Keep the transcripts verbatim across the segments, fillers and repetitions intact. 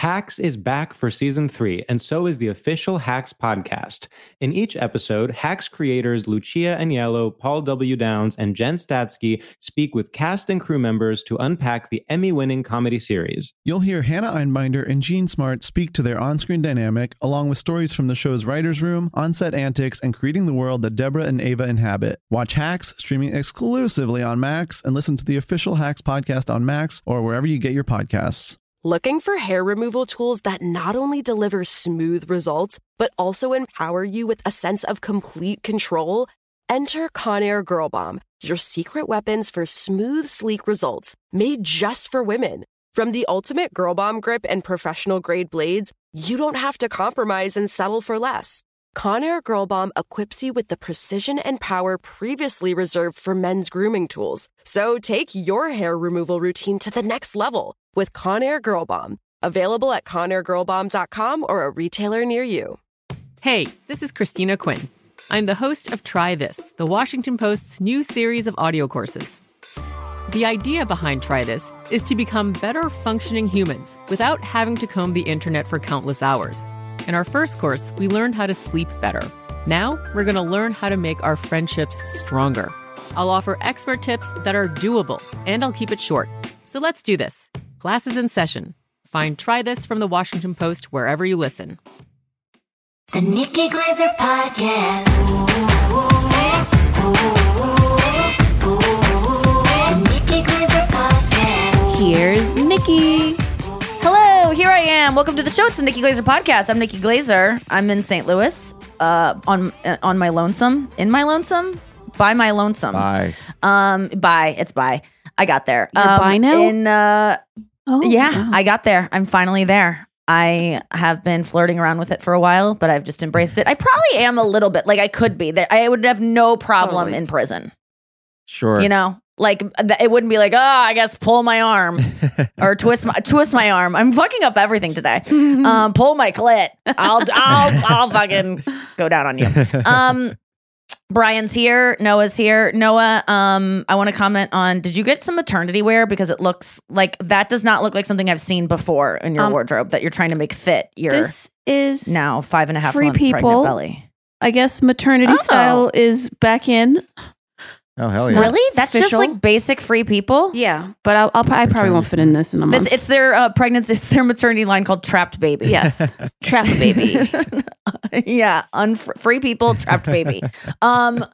Hacks is back for season three, and so is the official Hacks podcast. In each episode, Hacks creators Lucia Aniello, Paul W. Downs, and Jen Statsky speak with cast and crew members to unpack the Emmy-winning comedy series. You'll hear Hannah Einbinder and Gene Smart speak to their on-screen dynamic, along with stories from the show's writer's room, on-set antics, and creating the world that Deborah and Ava inhabit. Watch Hacks, streaming exclusively on Max, and listen to the official Hacks podcast on Max or wherever you get your podcasts. Looking for hair removal tools that not only deliver smooth results, but also empower you with a sense of complete control? Enter Conair Girl Bomb, your secret weapons for smooth, sleek results, made just for women. From the ultimate Girl Bomb grip and professional-grade blades, you don't have to compromise and settle for less. Conair Girl Bomb equips you with the precision and power previously reserved for men's grooming tools. So take your hair removal routine to the next level with Conair Girl Bomb. Available at conair girl bomb dot com or a retailer near you. Hey, this is Christina Quinn. I'm the host of Try This, the Washington Post's new series of audio courses. The idea behind Try This is to become better functioning humans without having to comb the internet for countless hours. In our first course, we learned how to sleep better. Now, we're going to learn how to make our friendships stronger. I'll offer expert tips that are doable, and I'll keep it short. So let's do this. Class is in session. Find Try This from the Washington Post wherever you listen. The Nikki Glazer Podcast. The Nikki Glazer Podcast. Here's Nikki. Hello, here I am. Welcome to the show. It's the Nikki Glazer Podcast. I'm Nikki Glazer. I'm in Saint Louis, uh, on uh, on my lonesome, in my lonesome, by my lonesome. Bye. Um, bye. It's bye. I got there. You're um, bye now? In uh, Oh, yeah, wow. I got there. I'm finally there. I have been flirting around with it for a while, but I've just embraced it. I probably am a little bit like I could be. I would have no problem Totally. in prison. Sure. You know, like it wouldn't be like, oh, I guess pull my arm or twist my twist my arm. I'm fucking up everything today. Um, pull my clit. I'll I'll I'll fucking go down on you. Um, Brian's here. Noah's here. Noah, um, I want to comment on, did you get some maternity wear? Because it looks like that does not look like something I've seen before in your Um, wardrobe that you're trying to make fit your This is now five and a half free month pregnant people. belly. I guess maternity Oh. style is back in. Oh, hell yeah. Really? That's just official. like basic free people? Yeah, but I'll, I'll I probably won't fit in this in a month. It's, it's their uh, pregnancy, it's their maternity line called Trapped Baby. yes, trap a baby. yeah, unf- free people, trapped baby. Um,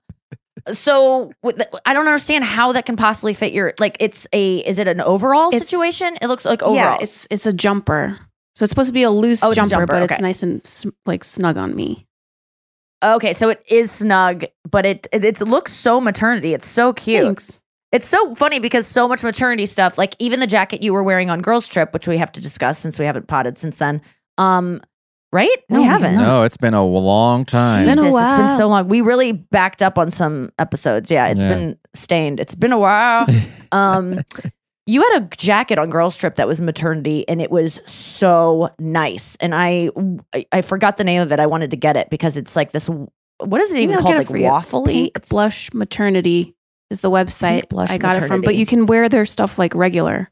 so with the- I don't understand how that can possibly fit your, like, it's a, is it an overall It's- situation? It looks like overall. Yeah, it's it's a jumper. So it's supposed to be a loose Oh, it's a jumper, jumper, but okay. it's nice and s- like snug on me. Okay, so it is snug, but it, it it looks so maternity. It's so cute. Thanks. It's so funny because so much maternity stuff, like even the jacket you were wearing on Girls Trip, which we have to discuss since we haven't potted since then. Um, right? No, we we haven't. haven't. No, it's been a long time. It's been a Jesus, it's been while. so long. We really backed up on some episodes. Yeah, it's Yeah. been stained. It's been a while. Um, you had a jacket on Girls Trip that was maternity, and it was so nice. And I, I, I forgot the name of it. I wanted to get it because it's like this. What is it Maybe even I'll called? get it Like for you. waffly. Pink It's- Blush Maternity is the website Pink Blush I got it from, but Maternity. you can wear their stuff like regular.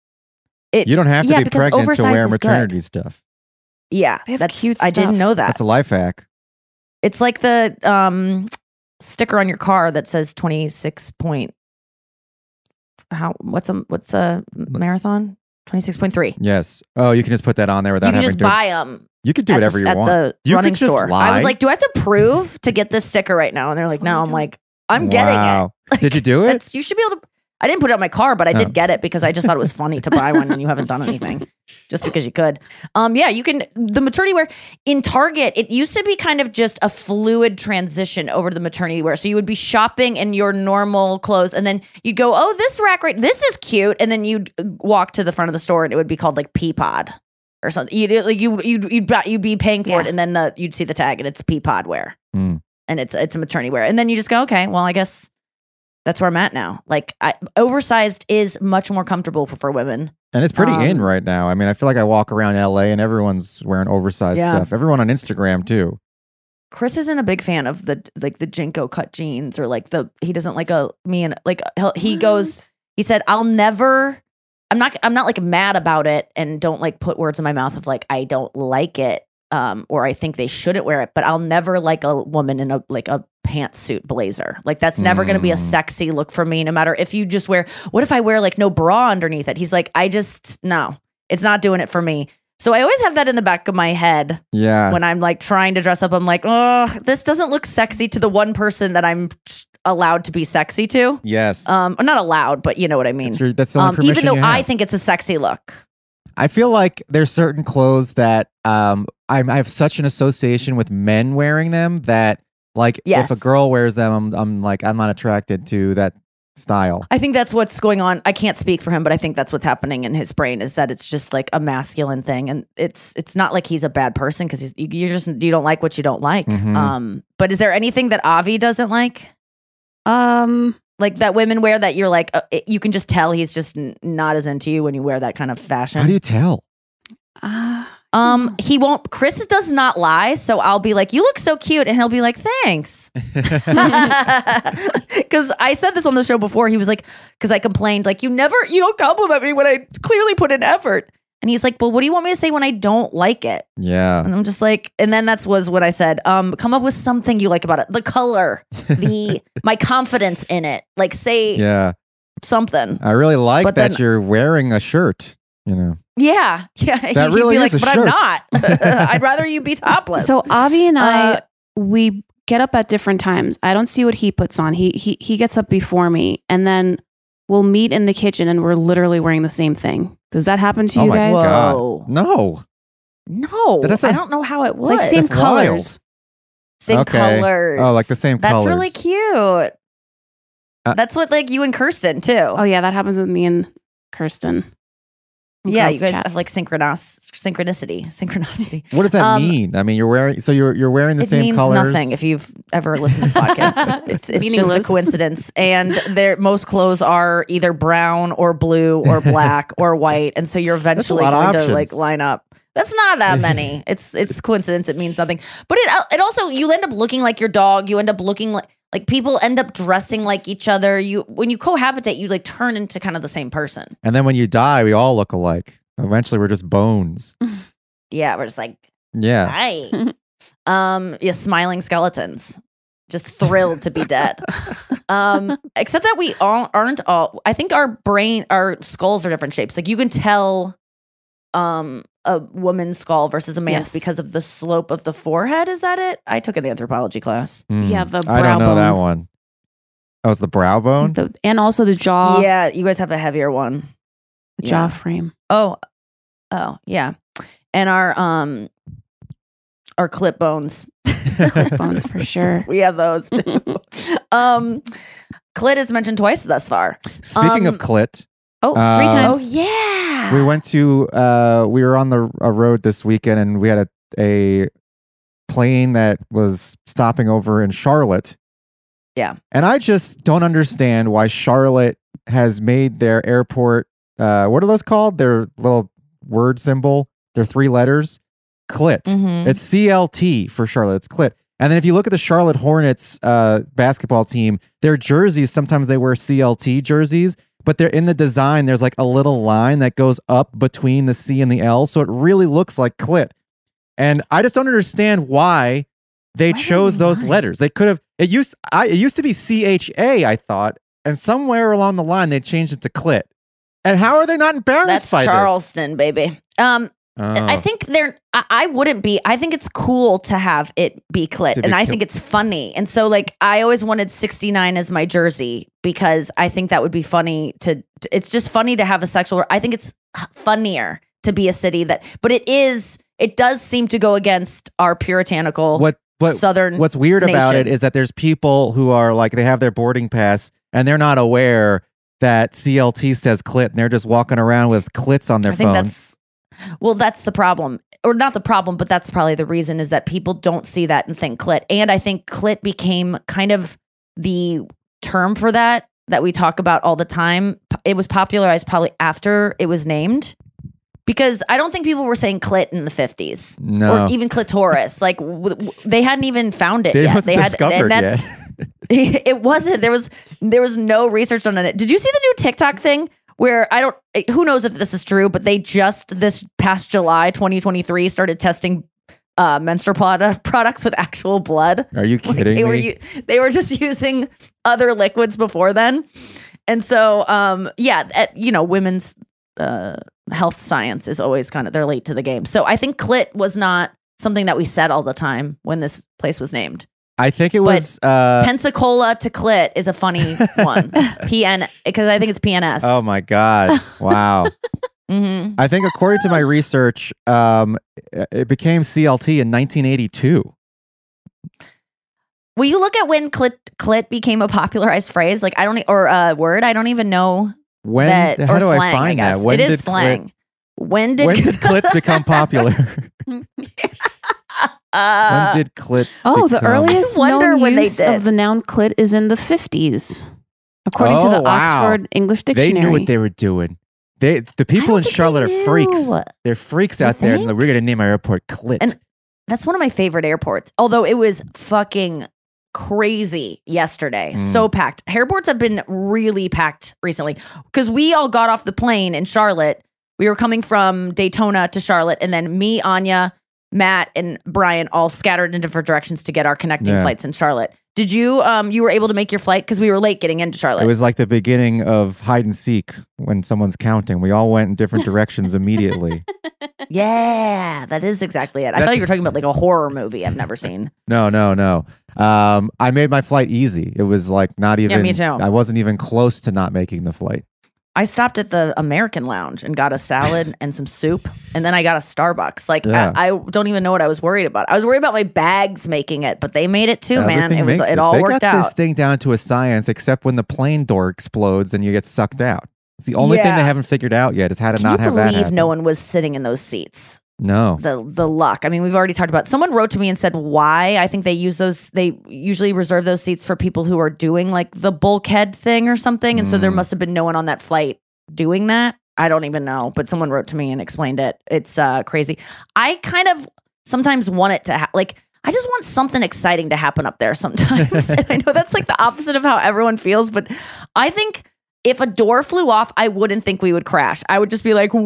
It, You don't have to yeah, be because pregnant to oversized wear is good. maternity stuff. Yeah, They have that's cute I didn't stuff. know that. That's a life hack. It's like the um sticker on your car that says twenty-six point. How what's a what's a marathon? twenty-six point three. Yes. Oh, you can just put that on there without You can having just to. buy them. You can do at whatever the, you at want. the You running could just store. lie. I was like, do I have to prove to get this sticker right now? And they're like, no. I'm like, I'm getting it. Wow. Did you do it? That's, you should be able to. I didn't put it on my car, but I did Oh. get it because I just thought it was funny to buy one when you haven't done anything, just because you could. Um, yeah, you can. The maternity wear in Target, it used to be kind of just a fluid transition over to the maternity wear. So you would be shopping in your normal clothes, and then you'd go, "Oh, this rack right, this is cute," and then you'd walk to the front of the store, and it would be called like Peapod or something. You'd like you you'd you'd, buy- you'd be paying for Yeah. it, and then the, you'd see the tag, and it's Peapod wear, Hmm. and it's it's a maternity wear, and then you just go, "Okay, well, I guess." That's where I'm at now. Like, I, oversized is much more comfortable for women. And it's pretty Um, in right now. I mean, I feel like I walk around L A and everyone's wearing oversized Yeah. stuff. Everyone on Instagram too. Chris isn't a big fan of the like the Jinko cut jeans or like the he doesn't like a me and like he'll, he goes. He said, "I'll never." I'm not I'm not like mad about it and don't like put words in my mouth of like I don't like it um or I think they shouldn't wear it, but I'll never like a woman in a like a pantsuit blazer. Like that's never going to be a sexy look for me, no matter if you just wear, what if I wear like no bra underneath it? He's like, I just, no, it's not doing it for me. So I always have that in the back of my head. Yeah. When I'm like trying to dress up, I'm like, oh, this doesn't look sexy to the one person that I'm allowed to be sexy to. Yes. Um, or not allowed, but you know what I mean. That's, your, that's the only um, permission even though you have. I think it's a sexy look. I feel like there's certain clothes that um I'm, I have such an association with men wearing them that like Yes. if a girl wears them, I'm I'm like I'm not attracted to that style. I think that's what's going on. I can't speak for him, but I think that's what's happening in his brain is that it's just like a masculine thing, and it's it's not like he's a bad person because he's you just you don't like what you don't like. Mhm. Um, but is there anything that Avi doesn't like? Um, Like that women wear that you're like uh, it- you can just tell he's just n- not as into you when you wear that kind of fashion. How do you tell? uh, Um, he won't. Chris does not lie, so I'll be like, "You look so cute," and he'll be like, "Thanks." Because I said this on the show before. He was like, because I complained, like, "You never, you don't compliment me when I clearly put in effort." And he's like, "Well, what do you want me to say when I don't like it?" Yeah. And I'm just like, and then that's was what I said. Um, come up with something you like about it. The color, the my confidence in it. Like, say Yeah. something. I really like But that then- you're wearing a shirt, you know. Yeah, yeah. That He'd really be is like, a but I'm shirt." not. I'd rather you be topless. so Avi and I, Uh, we get up at different times. I don't see what he puts on. He he he gets up before me, and then we'll meet in the kitchen, and we're literally wearing the same thing. Does that happen to Oh you my guys? God. Whoa. No. No, That doesn't- I don't know how it would. Like same That's wild. colors. Same Okay. colors. Oh, like the same That's colors. really cute. Uh, That's what like you and Kirsten too. Oh yeah, that happens with me and Kirsten. And yeah, girls you guys chat. have like synchronos- synchronicity, synchronicity. What does that Um, mean? I mean, you're wearing so you're you're wearing the It same means colors. nothing if you've ever listened to this podcast. it's it's just a Meaningless. coincidence. And their most clothes are either brown or blue or black or white, and so you're eventually lot of going to options. like line up. That's not that many. It's it's coincidence. It means nothing. But it it also you end up looking like your dog. You end up looking like like people end up dressing like each other. You when you cohabitate, you like turn into kind of the same person. And then when you die, we all look alike. Eventually, we're just bones. Yeah, we're just like Yeah. hi. um, yeah, smiling skeletons, just thrilled to be dead. Um, except that we all aren't all. I think our brain, our skulls are different shapes. Like you can tell, um, a woman's skull versus a man's Yes. because of the slope of the forehead. Is that it? I took it in the anthropology class. Mm. Yeah, the I don't brow know that bone. one. Oh, it's the brow bone. The- and also the jaw, yeah, you guys have a heavier one. the jaw yeah. frame. Oh, oh, yeah, and our um, our clip bones. Bones for sure. We have those too. um, clit is mentioned twice thus far. Speaking Um, of clit, Oh, three Uh, Oh times. yeah, we went to uh we were on the a road this weekend and we had a a plane that was stopping over in Charlotte. Yeah. And I just don't understand why Charlotte has made their airport uh what are those called? Their little word symbol, their three letters, clit. Mhm. It's C L T for Charlotte. It's clit. And then if you look at the Charlotte Hornets uh basketball team, their jerseys, sometimes they wear C L T jerseys, but they're in the design, there's like a little line that goes up between the C and the L. So it really looks like clit. And I just don't understand why they Why do chose they those lie? letters. They could have it used I it used to be C H A, I thought, and somewhere along the line they changed it to clit. And how are they not embarrassed That's by Charleston, baby. Um, this? Oh. I think they're. I, I wouldn't be. I think it's cool to have it be clit, To be and I cl- think it's funny. And so, like, I always wanted sixty-nine as my jersey because I think that would be funny. To, to it's just funny to have a sexual. I think it's funnier to be a city that, but it is. It does seem to go against our puritanical what what Southern. What's weird about it nation. is that there's people who are like they have their boarding pass and they're not aware that C L T says clit and they're just walking around with clits on their I think phone. that's well, that's the problem, or not the problem, but that's probably the reason is that people don't see that and think clit. And I think clit became kind of the term for that that we talk about all the time. It was popularized probably after it was named. Because I don't think people were saying clit in the fifties No. or even clitoris. Like w- w- they hadn't even found it They yet. wasn't They had, discovered and that's, yet. it wasn't. There was there was no research on it. Did you see the new TikTok thing where I don't, who knows if this is true, but they just this past July twenty twenty-three started testing uh, menstrual product, products with actual blood. Are you Like, kidding they me? were u- they were just using other liquids before then, and so um, yeah, at, you know, women's uh, health science is always kind of they're late to the game. So I think clit was not something that we said all the time when this place was named. I think it was. Uh, Pensacola to clit is a funny one. P N because I think it's P N S. oh my God! Wow. hmm I think according to my research, um, it became C L T in nineteen eighty-two. Will you look at when clit clit became a popularized phrase? Like I don't e- or a word. I don't even know When? that how or do slang. I find guess that? When it did is slang. When did When did clits become popular? uh, when did clit? Oh, the become- earliest I wonder known when they use did. of the noun clit is in the fifties, according to Oh, the wow. Oxford English They Dictionary. knew what they were doing. They, the people don't in think Charlotte they are freaks. knew. They're freaks You out there. think? And we're gonna name our airport Clit. And- That's one of my favorite airports. Although it was fucking crazy yesterday. Mm. So packed. Airports have been really packed recently because we all got off the plane in Charlotte. We were coming from Daytona to Charlotte, and then me, Anya, Matt, and Brian all scattered in different directions to get our connecting Yeah. flights in Charlotte. Did you um you were able to make your flight because we were late getting into Charlotte? It was like the beginning of hide and seek when someone's counting. We all went in different directions immediately. Yeah, that is exactly it. I That's- thought you were talking about like a horror movie I've never seen. No, no, no. Um, I made my flight easy. It was like not even. me too. I wasn't even close to not making the flight. I stopped at the American Lounge and got a salad and some soup, and then I got a Starbucks. Like Yeah. I, I don't even know what I was worried about. I was worried about my bags making it, but they made it too, man. Everything It was makes it all they worked got out. this thing down to a science, except when the plane door explodes and you get sucked out. It's the only thing Yeah. they haven't figured out yet is how to Can not you have that believe happen. no one was sitting in those seats? No. The the luck. I mean, we've already talked about. Someone wrote to me and said why. I think they use those. They usually reserve those seats for people who are doing like the bulkhead thing or something, and so there Mm. must have been no one on that flight doing that. I don't even know, but someone wrote to me and explained it. It's uh, crazy. I kind of sometimes want it to ha- like. I just want something exciting to happen up there sometimes. And I know that's like the opposite of how everyone feels, but I think if a door flew off, I wouldn't think we would crash. I would just be like,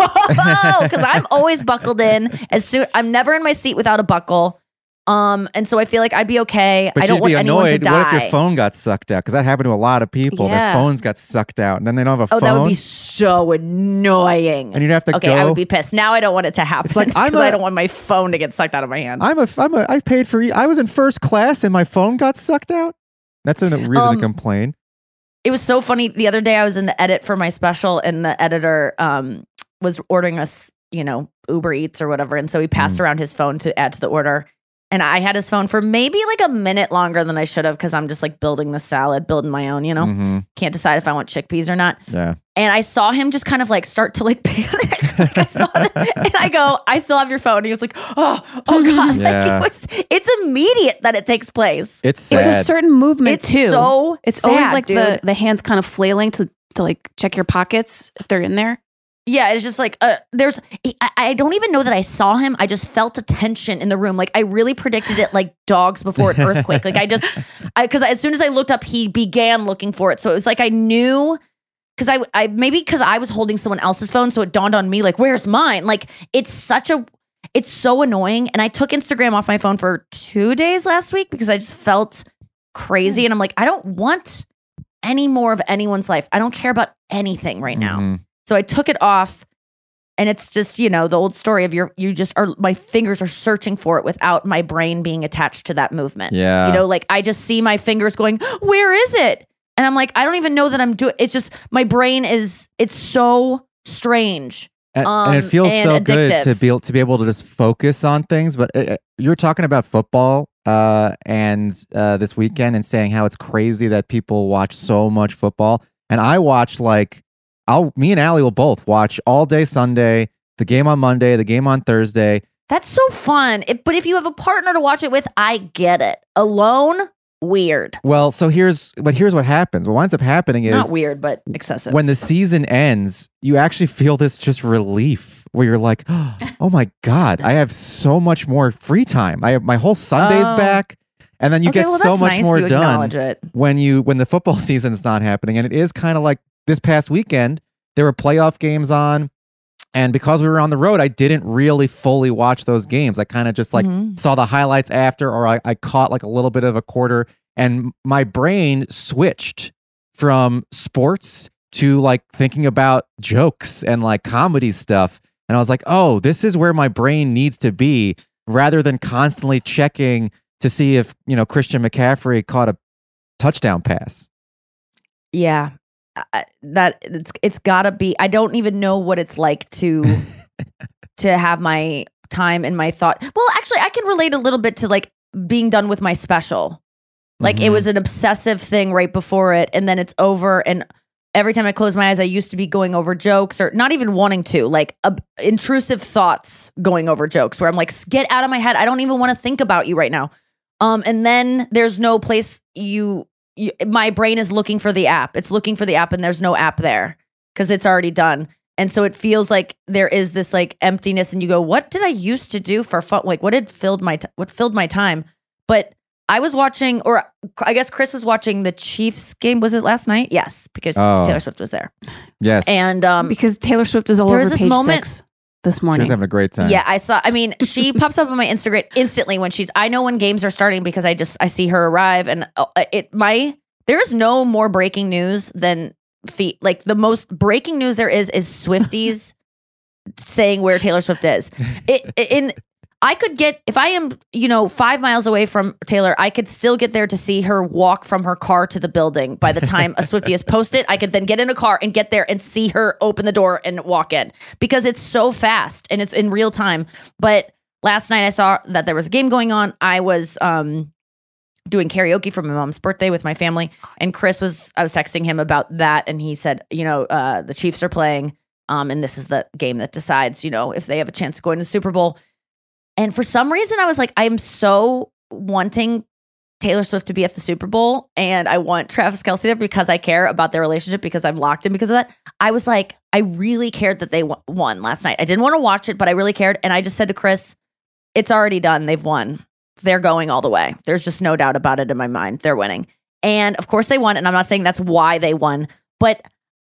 whoa, because I'm always buckled in. As soon, I'm never in my seat without a buckle. Um, and so I feel like I'd be okay. But I don't you'd want be anyone to annoyed. die. What if your phone got sucked out? Because that happened to a lot of people. Their Yeah. phones got sucked out, and then they don't have a oh, phone. that would be so annoying. and you'd have to Okay, go. I would be pissed. Now I don't want it to happen It's like, I'm because I a- don't want my phone to get sucked out of my hand. I'm a. I'm a. I paid for. I was in first class, and my phone got sucked out. That's a reason Um, to complain. It was so funny. The other day I was in the edit for my special, and the editor um, was ordering us, you know, Uber Eats or whatever. And so he passed Mm. around his phone to add to the order. And I had his phone for maybe like a minute longer than I should have because I'm just like building the salad, building my own, you know, Mhm. can't decide if I want chickpeas or not. Yeah. And I saw him just kind of like start to like panic. Like I saw that, and I go, I still have your phone. And he was like, oh, oh God. Yeah. Like it was, it's immediate that it takes place. It's It's sad. a certain movement It's too. so it's always sad, like dude. the the hands kind of flailing to to like check your pockets if they're in there. Yeah, it's just like uh, there's. I, I don't even know that I saw him. I just felt a tension in the room. Like I really predicted it, like dogs before an earthquake. Like I just, I because as soon as I looked up, he began looking for it. So it was like I knew because I, I maybe because I was holding someone else's phone, so it dawned on me like, where's mine? Like it's such a, it's so annoying. And I took Instagram off my phone for two days last week because I just felt crazy, and I'm like, I don't want any more of anyone's life. I don't care about anything right now. Mhm. So I took it off, and it's just, you know, the old story of your, you just are, my fingers are searching for it without my brain being attached to that movement. Yeah. You know, like I just see my fingers going, where is it? And I'm like, I don't even know that I'm doing, it's just, my brain is, it's so strange. And, Um, and it feels and so good addictive. to be able to be able to just focus on things. But uh, you were talking about football uh, and uh, this weekend, and saying how it's crazy that people watch so much football. And I watch like I'll me and Allie will both watch all day Sunday, the game on Monday, the game on Thursday. That's so fun. It, but if you have a partner to watch it with, I get it. Alone, weird. Well, so here's but here's what happens. What winds up happening is Not weird, but excessive. when the season ends, you actually feel this just relief where you're like, oh my God, I have so much more free time. I have my whole Sunday's Oh. back. And then you Okay, get well, so that's much nice more you done acknowledge it. when you when the football season's not happening. And it is kind of like this past weekend, there were playoff games on. And because we were on the road, I didn't really fully watch those games. I kind of just like Mhm. saw the highlights after, or I, I caught like a little bit of a quarter, and my brain switched from sports to like thinking about jokes and like comedy stuff. And I was like, oh, this is where my brain needs to be, rather than constantly checking to see if, you know, Christian McCaffrey caught a touchdown pass. Yeah. Uh, that it's it's gotta be. I don't even know what it's like to to have my time and my thought. Well, actually, I can relate a little bit to like being done with my special. Like it Mhm. was an obsessive thing right before it, and then it's over. And every time I close my eyes, I used to be going over jokes, or not even wanting to, like uh, intrusive thoughts going over jokes, where I'm like, get out of my head. I don't even want to think about you right now. Um, and then there's no place you. You, my brain is looking for the app. It's looking for the app, and there's no app there because it's already done. And so it feels like there is this like emptiness, and you go, "What did I used to do for fun? Like, what had filled my t- what filled my time?" But I was watching, or I guess Chris was watching the Chiefs game. Was it last night? Yes, because Oh. Taylor Swift was there. Yes. And um, Because Taylor Swift is all there over was this page moment- six this she morning. was having a great time. yeah, I saw. I mean, she pops up on my Instagram instantly when she's. I know when games are starting because I just I see her arrive, and uh, it my. There is no more breaking news than feet. Like the most breaking news there is is Swifties saying where Taylor Swift is. It in I could get if I am, you know, five miles away from Taylor, I could still get there to see her walk from her car to the building. By the time a Swiftie is posted, I could then get in a car and get there and see her open the door and walk in, because it's so fast and it's in real time. But last night I saw that there was a game going on. I was um doing karaoke for my mom's birthday with my family, and Chris was I was texting him about that, and he said, you know, uh the Chiefs are playing, um and this is the game that decides, you know, if they have a chance to go into the Super Bowl. And for some reason I was like, I'm so wanting Taylor Swift to be at the Super Bowl, and I want Travis Kelce there because I care about their relationship, because I'm locked in because of that. I was like, I really cared that they w- won last night. I didn't want to watch it, but I really cared, and I just said to Chris, it's already done. They've won. They're going all the way. There's just no doubt about it in my mind. They're winning. And of course they won. And I'm not saying that's why they won, but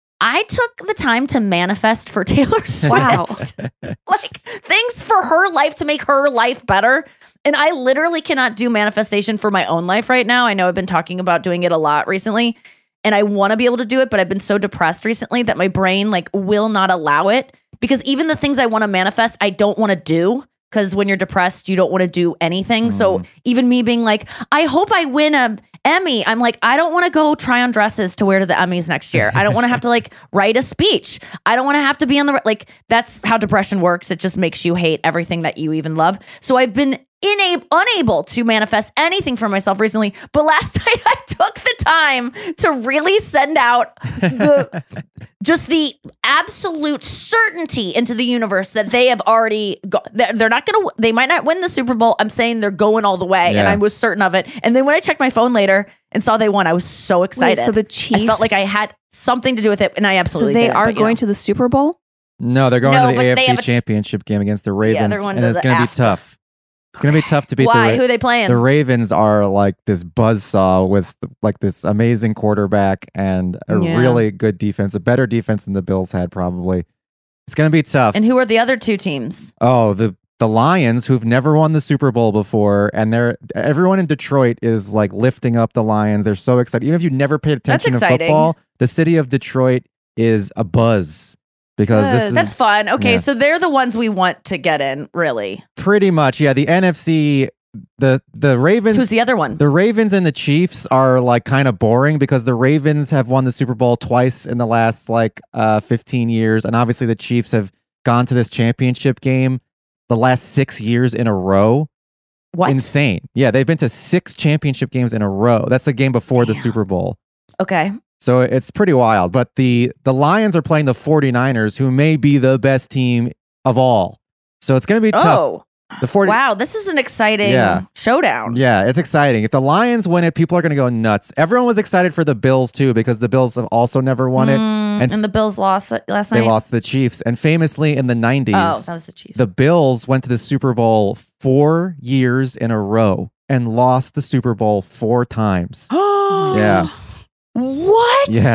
I took the time to manifest for Taylor Swift. Wow. Like things for her life to make her life better. And I literally cannot do manifestation for my own life right now. I know I've been talking about doing it a lot recently, and I want to be able to do it, but I've been so depressed recently that my brain like will not allow it, because even the things I want to manifest, I don't want to do. Because when you're depressed, you don't want to do anything. Mm. So even me being like, I hope I win a Emmy, I'm like, I don't want to go try on dresses to wear to the Emmys next year. I don't want to have to like write a speech. I don't want to have to be on the, like, that's how depression works. It just makes you hate everything that you even love. So I've been inab- unable to manifest anything for myself recently. But last night I took the time to really send out the just the absolute certainty into the universe that they have already got. They're they're not going to, they might not win the Super Bowl. I'm saying they're going all the way. And Yeah. I was certain of it. And then when I checked my phone later and saw they won, I was so excited. so the Chiefs, I felt like I had something to do with it. And I so absolutely they didn't, are but, you going know. to the Super Bowl. No, they're going No, to but the they A F have C a ch- Championship game against the Ravens, they're going and to it's the going to be after. tough. It's going to be tough to beat Why? the Who Ra- are they playing? The Ravens are like this buzzsaw with like this amazing quarterback and a Yeah. really good defense, a better defense than the Bills had probably. It's going to be tough. And who are the other two teams? Oh, the the Lions, who've never won the Super Bowl before, and they're everyone in Detroit is like lifting up the Lions. They're so excited. Even if you never paid attention to exciting. football, the city of Detroit is a buzz because this is That's fun. Okay, yeah. so they're the ones we want to get in, really. pretty much yeah. The N F C, the the Ravens. Who's the other one? The Ravens and the Chiefs are like kind of boring because the Ravens have won the Super Bowl twice in the last like uh, fifteen years. And obviously the Chiefs have gone to this championship game the last six years in a row. What? Insane. Yeah, they've been to six championship games in a row. That's the game before the Damn. Super Bowl. Okay. So it's pretty wild. But the, the Lions are playing the 49ers, who may be the best team of all. So it's going to be tough. Oh, The 40 wow. This is an exciting Yeah. showdown. Yeah, it's exciting. If the Lions win it, people are going to go nuts. Everyone was excited for the Bills too, because the Bills have also never won it. Mm, And and, the Bills lost it last They night. lost to the Chiefs. And famously in the nineties, Oh, that was the Chiefs. the Bills went to the Super Bowl four years in a row and lost the Super Bowl four times. Yeah. What? Yes.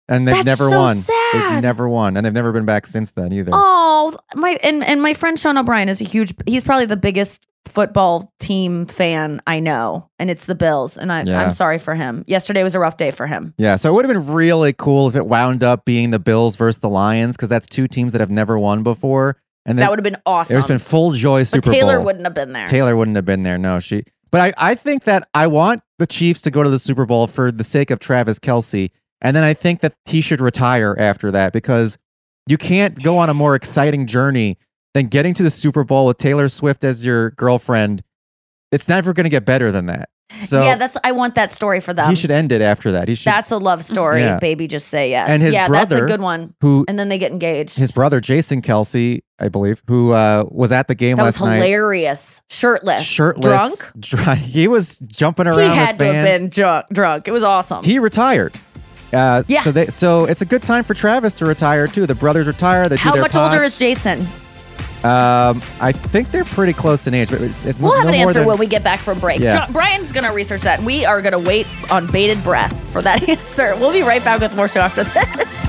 And they've That's never so won. sad. They've never won. And they've never been back since then either. Oh, my and, and my friend Sean O'Brien is a huge he's probably the biggest football team fan I know. And it's the Bills. And I, Yeah. I'm sorry for him. Yesterday was a rough day for him. Yeah, so it would have been really cool if it wound up being the Bills versus the Lions, because that's two teams that have never won before. And then That would have been awesome. there's been full joy Super but Taylor Bowl. wouldn't have been there. Taylor wouldn't have been there. No, she. But I, I think that I want the Chiefs to go to the Super Bowl for the sake of Travis Kelce. And then I think that he should retire after that, because you can't go on a more exciting journey than getting to the Super Bowl with Taylor Swift as your girlfriend. It's never going to get better than that. So yeah, that's I want that story for them. he should end it after that. He should. That's a love story. Yeah. Baby, just say yes. And his yeah, brother, that's a good one. who And then they get engaged. his brother Jason Kelsey, I believe, who uh, was at the game that was last night. hilarious. Shirtless. Shirtless, Drunk. dr- he was jumping around. He had with to have fans. been drunk. drunk. It was awesome. He retired. Uh, Yeah. So they, so it's a good time for Travis to retire too. The brothers retire. They do How their much pod. older is Jason? Um, I think they're pretty close in age. But it's, it's We'll no have an more answer than- when we get back from break. Yeah. John- Brian's going to research that. We are going to wait on bated breath for that answer. We'll be right back with more show after this.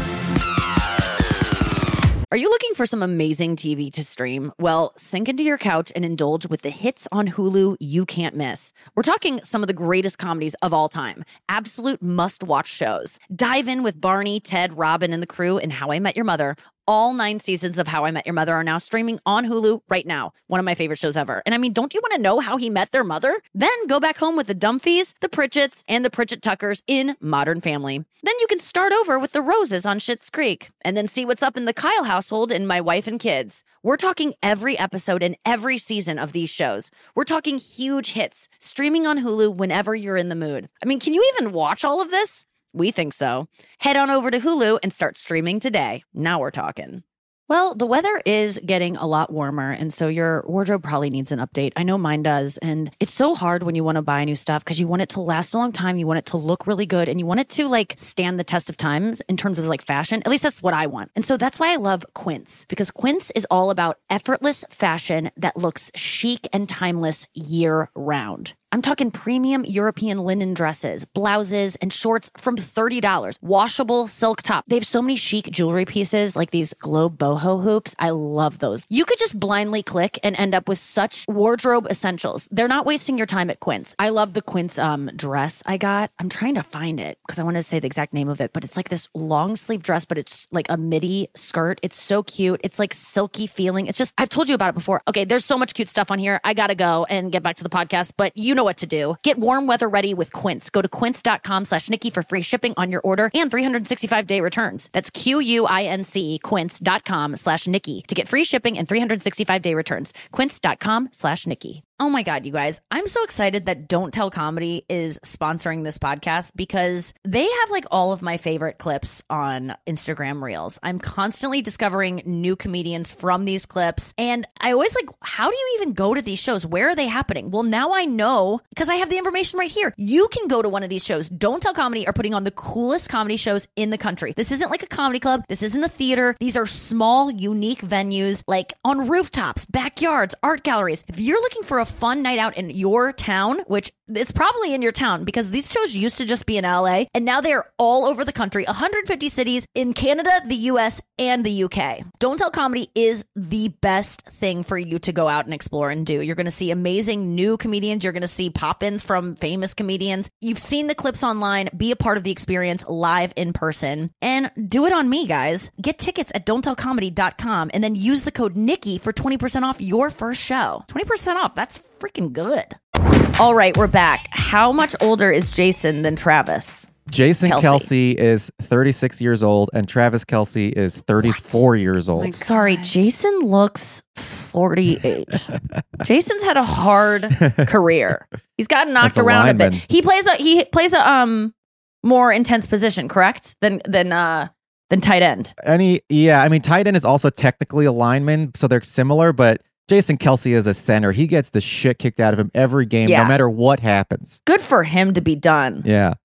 Are you looking for some amazing T V to stream? Well, sink into your couch and indulge with the hits on Hulu you can't miss. We're talking some of the greatest comedies of all time, absolute must-watch shows. Dive in with Barney, Ted, Robin, and the crew in How I Met Your Mother. All nine seasons of How I Met Your Mother are now streaming on Hulu right now. One of my favorite shows ever. And I mean, don't you want to know how he met their mother? Then go back home with the Dumfies, the Pritchett's, and the Pritchett Tuckers in Modern Family. Then you can start over with the Roses on Schitt's Creek, and then see what's up in the Kyle household in My Wife and Kids. We're talking every episode and every season of these shows. We're talking huge hits, streaming on Hulu whenever you're in the mood. I mean, can you even watch all of this? We think so. Head on over to Hulu and start streaming today. Now we're talking. Well, the weather is getting a lot warmer, and so your wardrobe probably needs an update. I know mine does, and it's so hard when you want to buy new stuff because you want it to last a long time, you want it to look really good, and you want it to like stand the test of time in terms of like fashion. At least that's what I want. And so that's why I love Quince, because Quince is all about effortless fashion that looks chic and timeless year round. I'm talking premium European linen dresses, blouses, and shorts from thirty dollars. Washable silk top. They have so many chic jewelry pieces like these globe boho hoops. I love those. You could just blindly click and end up with such wardrobe essentials. They're not wasting your time at Quince. I love the Quince um, dress I got. I'm trying to find it because I want to say the exact name of it, but it's like this long sleeve dress, but it's like a midi skirt. It's so cute. It's like silky feeling. It's just, I've told you about it before. Okay, there's so much cute stuff on here. I gotta go and get back to the podcast, but you know what to do. Get warm weather ready with Quince. Go to quince.com slash Nikki for free shipping on your order and three hundred sixty-five day returns. That's Q-U-I-N-C, quince.com slash Nikki to get free shipping and three hundred sixty-five day returns. Quince.com slash Nikki. Oh my God, you guys. I'm so excited that Don't Tell Comedy is sponsoring this podcast because they have like all of my favorite clips on Instagram Reels. I'm constantly discovering new comedians from these clips. And I always like, how do you even go to these shows? Where are they happening? Well, now I know because I have the information right here. You can go to one of these shows. Don't Tell Comedy are putting on the coolest comedy shows in the country. This isn't like a comedy club. This isn't a theater. These are small, unique venues like on rooftops, backyards, art galleries. If you're looking for a fun night out in your town, which it's probably in your town because these shows used to just be in L A and now they are all over the country, one hundred fifty cities in Canada, the U S, and the U K. Don't Tell Comedy is the best thing for you to go out and explore and do. You're going to see amazing new comedians. You're going to see pop-ins from famous comedians. You've seen the clips online. Be a part of the experience live in person and do it on me, guys. Get tickets at don't tell comedy dot com and then use the code Nikki for twenty percent off your first show. twenty percent off. That's freaking good. All right, we're back. How much older is Jason than Travis? Jason Kelce. Kelsey is thirty-six years old and Travis Kelce is thirty-four years old. Sorry, Jason looks forty-eight. Jason's had a hard career. He's gotten knocked That's a around a lineman. bit. He plays a he plays a um more intense position, correct? Than than uh than tight end. Any, yeah, I mean, tight end is also technically a lineman, so they're similar, but Jason Kelsey is a center. He gets the shit kicked out of him every game, Yeah. no matter what happens. Good for him to be done. Yeah.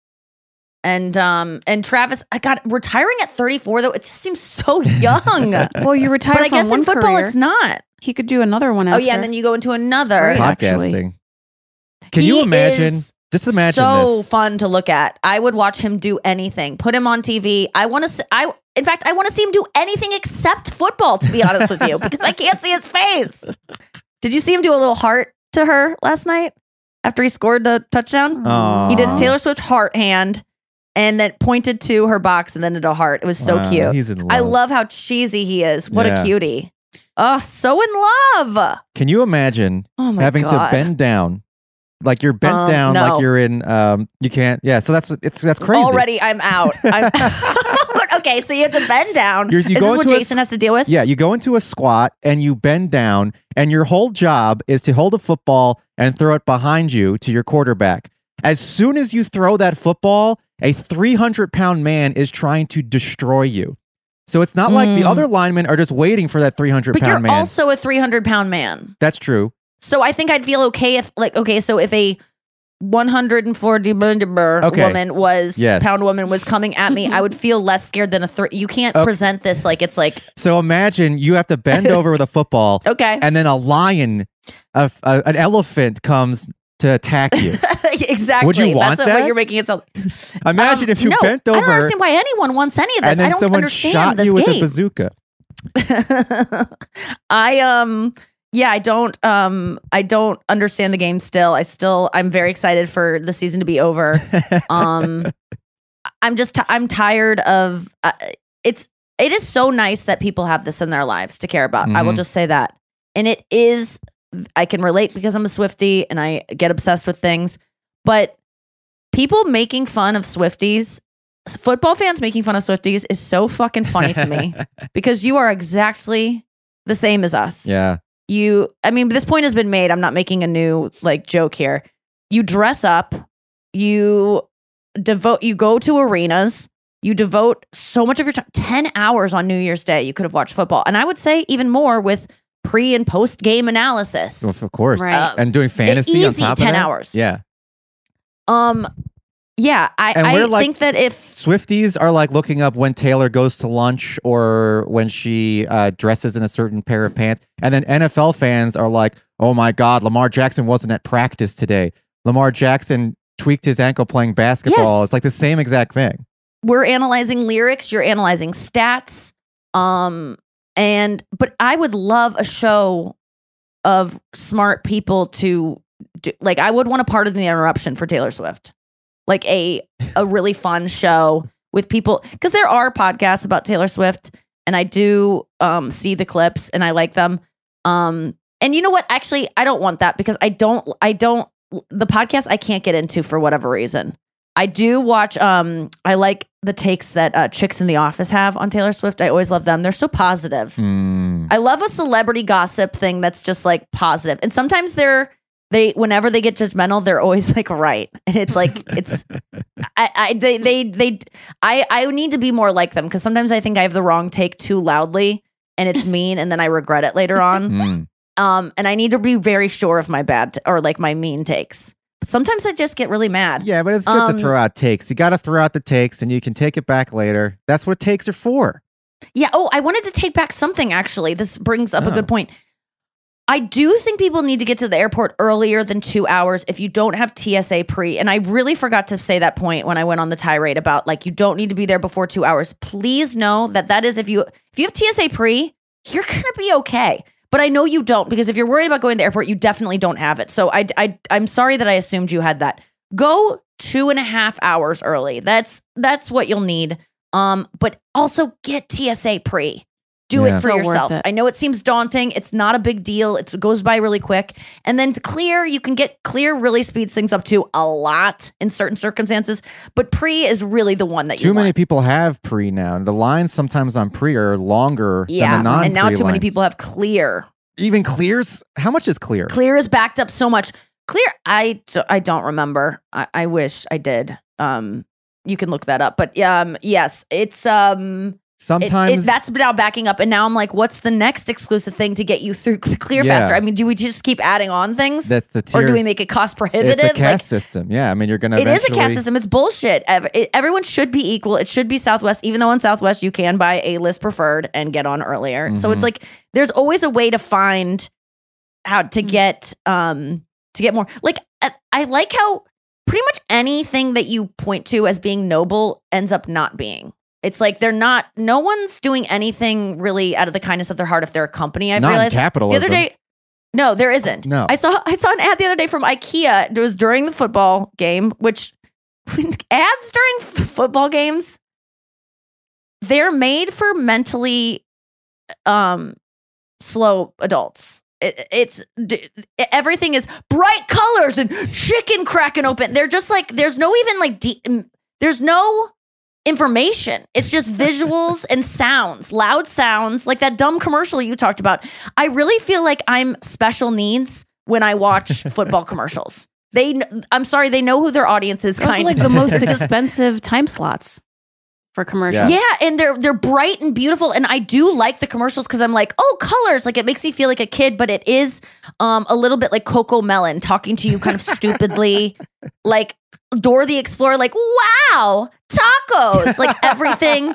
And um and Travis, I got retiring at thirty-four though. It just seems so young. Well, you retire But I from guess one in football, career. it's not. He could do another one Oh after. yeah, and then you go into another. great. actually. Podcasting. Can He you imagine is Just imagine so this. fun to look at. I would watch him do anything. Put him on T V. I want to. I in fact, I want to see him do anything except football. To be honest with you, because I can't see his face. Did you see him do a little heart to her last night after he scored the touchdown? Aww. He did a Taylor Swift heart hand, and then pointed to her box, and then did a heart. It was so Wow, cute. He's in love. I love how cheesy he is. What Yeah. a cutie. Oh, so in love. Can you imagine Oh my having God. to bend down? Like you're bent Um, down, no. like you're in. Um, you can't. Yeah. So that's what it's. That's crazy. Already, I'm out. I'm okay, so you have to bend down. You're- you is go this what into a Jason has to deal with? Yeah, you go into a squat and you bend down, and your whole job is to hold a football and throw it behind you to your quarterback. As soon as you throw that football, a three hundred pound man is trying to destroy you. So it's not like the Mm. other linemen are just waiting for that three hundred But you're pound man. also a three hundred pound man. That's true. So I think I'd feel okay if, like, okay, so if a one hundred forty Okay. woman was, Yes. pound woman was coming at me, I would feel less scared than a three. You can't Okay. present this like it's like, So imagine you have to bend over with a football, okay. and then a lion, a, a- an elephant comes to attack you. Exactly. Would you want That's what that? you're making it sound. Imagine Um, if you no, bent I don't over understand why anyone wants any of this. and then I don't someone understand shot this you with a game. bazooka. I um yeah, I don't um I don't understand the game still. I still I'm very excited for the season to be over. Um I'm just t- I'm tired of uh, it's it is so nice that people have this in their lives to care about. I will Mhm. just say that. And it is I can relate because I'm a Swiftie and I get obsessed with things. But people making fun of Swifties, football fans making fun of Swifties is so fucking funny to me because you are exactly the same as us. Yeah. You, I mean, this point has been made. I'm not making a new like joke here. You dress up, you devote, you go to arenas, you devote so much of your time, ten hours on New Year's Day. You could have watched football. And I would say even more with pre and post game analysis. Well, of course. Right. Uh, And doing fantasy on easy top of ten that? hours. Yeah. Um, yeah, I, And I we're like- think that if Swifties are like looking up when Taylor goes to lunch or when she uh, dresses in a certain pair of pants. And then N F L fans are like, oh my God, Lamar Jackson wasn't at practice today. Lamar Jackson tweaked his ankle playing basketball. Yes. It's like the same exact thing. we're analyzing lyrics, you're analyzing stats. Um, and but I would love a show of smart people to do, like I would want a part of the interruption for Taylor Swift. Like a a really fun show with people because there are podcasts about Taylor Swift and I do um see the clips and I like them. Um and you know what? Actually, I don't want that because I don't I don't the podcast I can't get into for whatever reason. I do watch um I like the takes that uh, Chicks in the Office have on Taylor Swift. I always love them. They're so positive. Hmm. I love a celebrity gossip thing that's just like positive. And sometimes they're they whenever they get judgmental, they're always like right. And it's like it's I, I they they they I I need to be more like them because sometimes I think I have the wrong take too loudly and it's mean and then I regret it later on. Hmm. Um and I need to be very sure of my bad t- or like my mean takes. But sometimes I just get really mad. Yeah, but it's good Um, to throw out takes. You got to throw out the takes and you can take it back later. That's what takes are for. Yeah. Oh, I wanted to take back something actually. This brings up a Oh. good point. I do think people need to get to the airport earlier than two hours if you don't have T S A pre. And I really forgot to say that point when I went on the tirade about like you don't need to be there before two hours. Please know that that is if you if you have T S A pre, you're gonna be okay. But I know you don't because if you're worried about going to the airport, you definitely don't have it. So I I I'm sorry that I assumed you had that. Go two and a half hours early. That's that's what you'll need. Um, but also get T S A pre. Do Yeah. it for So worth yourself. it. I know it seems daunting. It's not a big deal. It's, it goes by really quick. And then clear, you can get clear really speeds things up to a lot in certain circumstances. But pre is really the one that you Too many want. people have pre now. The lines sometimes on pre are longer Yeah, than the non and now too many lines. people have clear. Even clears? How much is clear? Clear is backed up so much. Clear, I, d- I don't remember. I, I wish I did. Um, you can look that up. But um, yes, it's um, it- Sometimes it, that's now backing up. And now I'm like, what's the next exclusive thing to get you through clear Yeah. faster? I mean, do we just keep adding on things? that's the tier. Or do we make it cost prohibitive? It's a caste Like, system. Yeah, I mean, you're gonna. it is a eventually- caste system. It's bullshit. Ev- it- everyone should be equal. It should be Southwest, even though on Southwest you can buy a list preferred and get on earlier. So it's Mhm. like there's always a way to find how to get um to get more. Like I, I like how pretty much anything that you point to as being noble ends up not being. It's like they're not, no one's doing anything really out of the kindness of their heart if they're a company. I've Not in realized capitalism. the other day. No, there isn't. No. I saw I saw an ad the other day from IKEA. It was during the football game, which ads during f- football games, they're made for mentally um slow adults. It, it's d- everything is bright colors and chicken cracking open. They're just like there's no even like de- there's no information. It's just visuals and sounds, loud sounds, like that dumb commercial you talked about. I really feel like I'm special needs when I watch football commercials. They, kn- I'm sorry, they know who their audience is. Those are Kind like of the most expensive time slots for commercials. Yeah. Yeah, and they're they're bright and beautiful, and I do like the commercials because I'm like, oh, colors, like it makes me feel like a kid, but it is um a little bit like Coco Melon talking to you kind of stupidly, like Dora the Explorer, like wow, tacos, like everything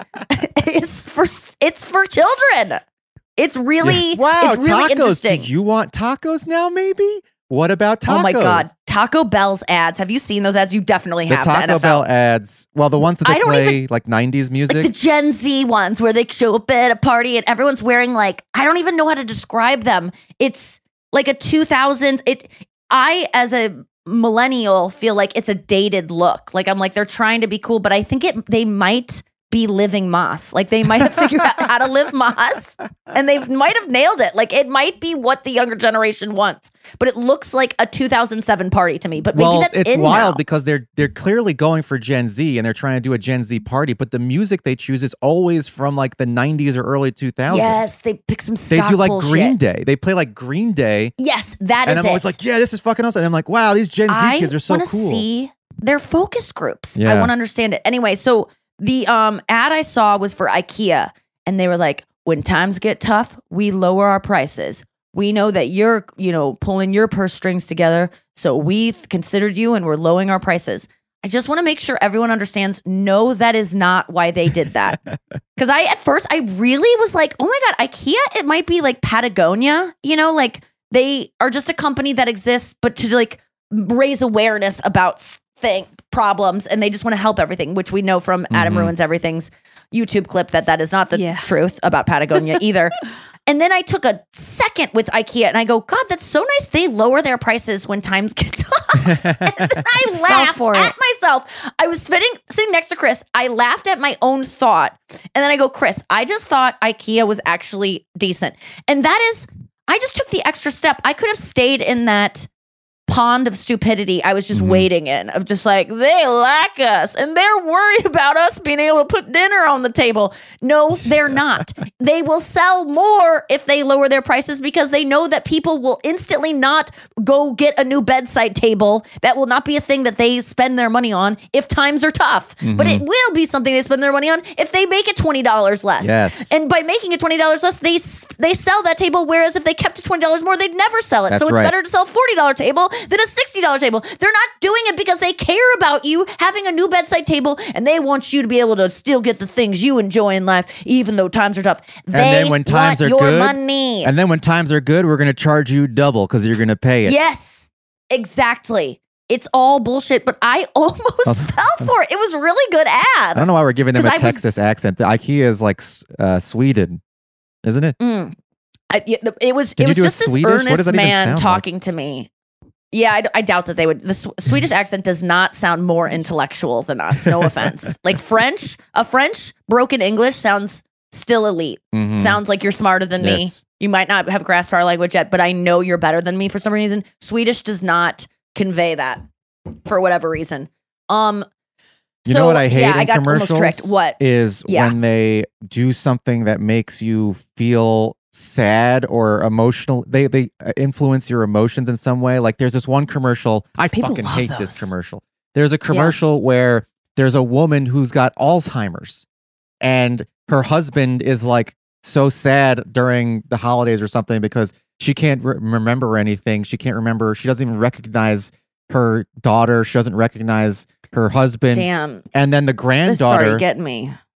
is for it's for children. It's really Yeah. Wow, it's really tacos. interesting. Do you want tacos now, maybe? What about tacos? Oh my god, Taco Bell's ads. Have you seen those ads? You definitely The have. Taco the N F L. Bell ads. Well, the ones that I they don't play, even- like nineties music. Like the Gen Z ones where they show up at a party and everyone's wearing like I don't even know how to describe them. It's like a two thousands. It I as a millennial feel like it's a dated look. Like I'm like they're trying to be cool, but I think it they might be living Moss. Like they might have figured out how to live Moss and they might have nailed it. Like it might be what the younger generation wants, but it looks like a two thousand seven party to me. But maybe well, that's it's in wild now. because they're they're clearly going for Gen Z and they're trying to do a Gen Z party, but the music they choose is always from like the nineties or early two thousands. Yes, they pick some They stock do like bullshit. Green Day. They play like Green Day. Yes, that And is I'm always it. like, yeah, this is fucking awesome. And I'm like, wow, these Gen Z I kids are so wanna cool. see their focus groups. I Yeah. want to understand it. Anyway, so the um ad I saw was for IKEA, and they were like, when times get tough, we lower our prices. We know that you're, you know, pulling your purse strings together, so we th- considered you and we're lowering our prices. I just want to make sure everyone understands, no, that is not why they did that. Because I, at first, I really was like, oh my God, IKEA, it might be like Patagonia, you know, like they are just a company that exists, but to like raise awareness about s- thing problems, and they just want to help everything, which we know from Adam Mhm. Ruins Everything's YouTube clip that that is not the Yeah. truth about Patagonia either. And then I took a second with IKEA and I go, God, that's so nice. They lower their prices when times get tough. And then I laughed for at it. myself. I was sitting, sitting next to Chris. I laughed at my own thought. And then I go, Chris, I just thought IKEA was actually decent. And that is, I just took the extra step. I could have stayed in that pond of stupidity I was just Mhm. wading in, of just like, they like us and they're worried about us being able to put dinner on the table. No, they're not. They will sell more if they lower their prices because they know that people will instantly not go get a new bedside table. That will not be a thing that they spend their money on if times are tough. But it will be something they spend their money on if they make it twenty dollars less. Yes. And by making it twenty dollars less, they s- they sell that table, whereas if they kept it twenty dollars more, they'd never sell it. That's so it's right. better to sell a forty dollars table than a sixty dollars table. They're not doing it because they care about you having a new bedside table and they want you to be able to still get the things you enjoy in life, even though times are tough. They And then when times want are your good, money. and then when times are good, we're going to charge you double because you're going to pay it. Yes, exactly. It's all bullshit, but I almost fell for it. It was a really good ad. I don't know why we're giving them a 'Cause I was- Texas accent. The IKEA is like uh, Sweden, isn't it? Mm. I, yeah, the- it was Can it you was do a just this Swedish? What does earnest that even man sound like? talking to me. Yeah, I, d- I doubt that they would. The Sw- Swedish accent does not sound more intellectual than us. No offense. Like French, a French broken English sounds still elite. Mhm. Sounds like you're smarter than me. Yes. You might not have grasped our language yet, but I know you're better than me for some reason. Swedish does not convey that for whatever reason. Um, You so, know what I hate yeah, in I got almost commercials? tricked. What? Is Yeah. when they do something that makes you feel sad or emotional. They they uh, influence your emotions in some way. Like there's this one commercial. I People fucking love hate those. this commercial. There's a commercial where there's a woman who's got Alzheimer's and her husband is like so sad during the holidays or something because she can't re- remember anything. She can't remember. She doesn't even recognize her daughter. She doesn't recognize her husband. Damn. And then the This granddaughter started getting me.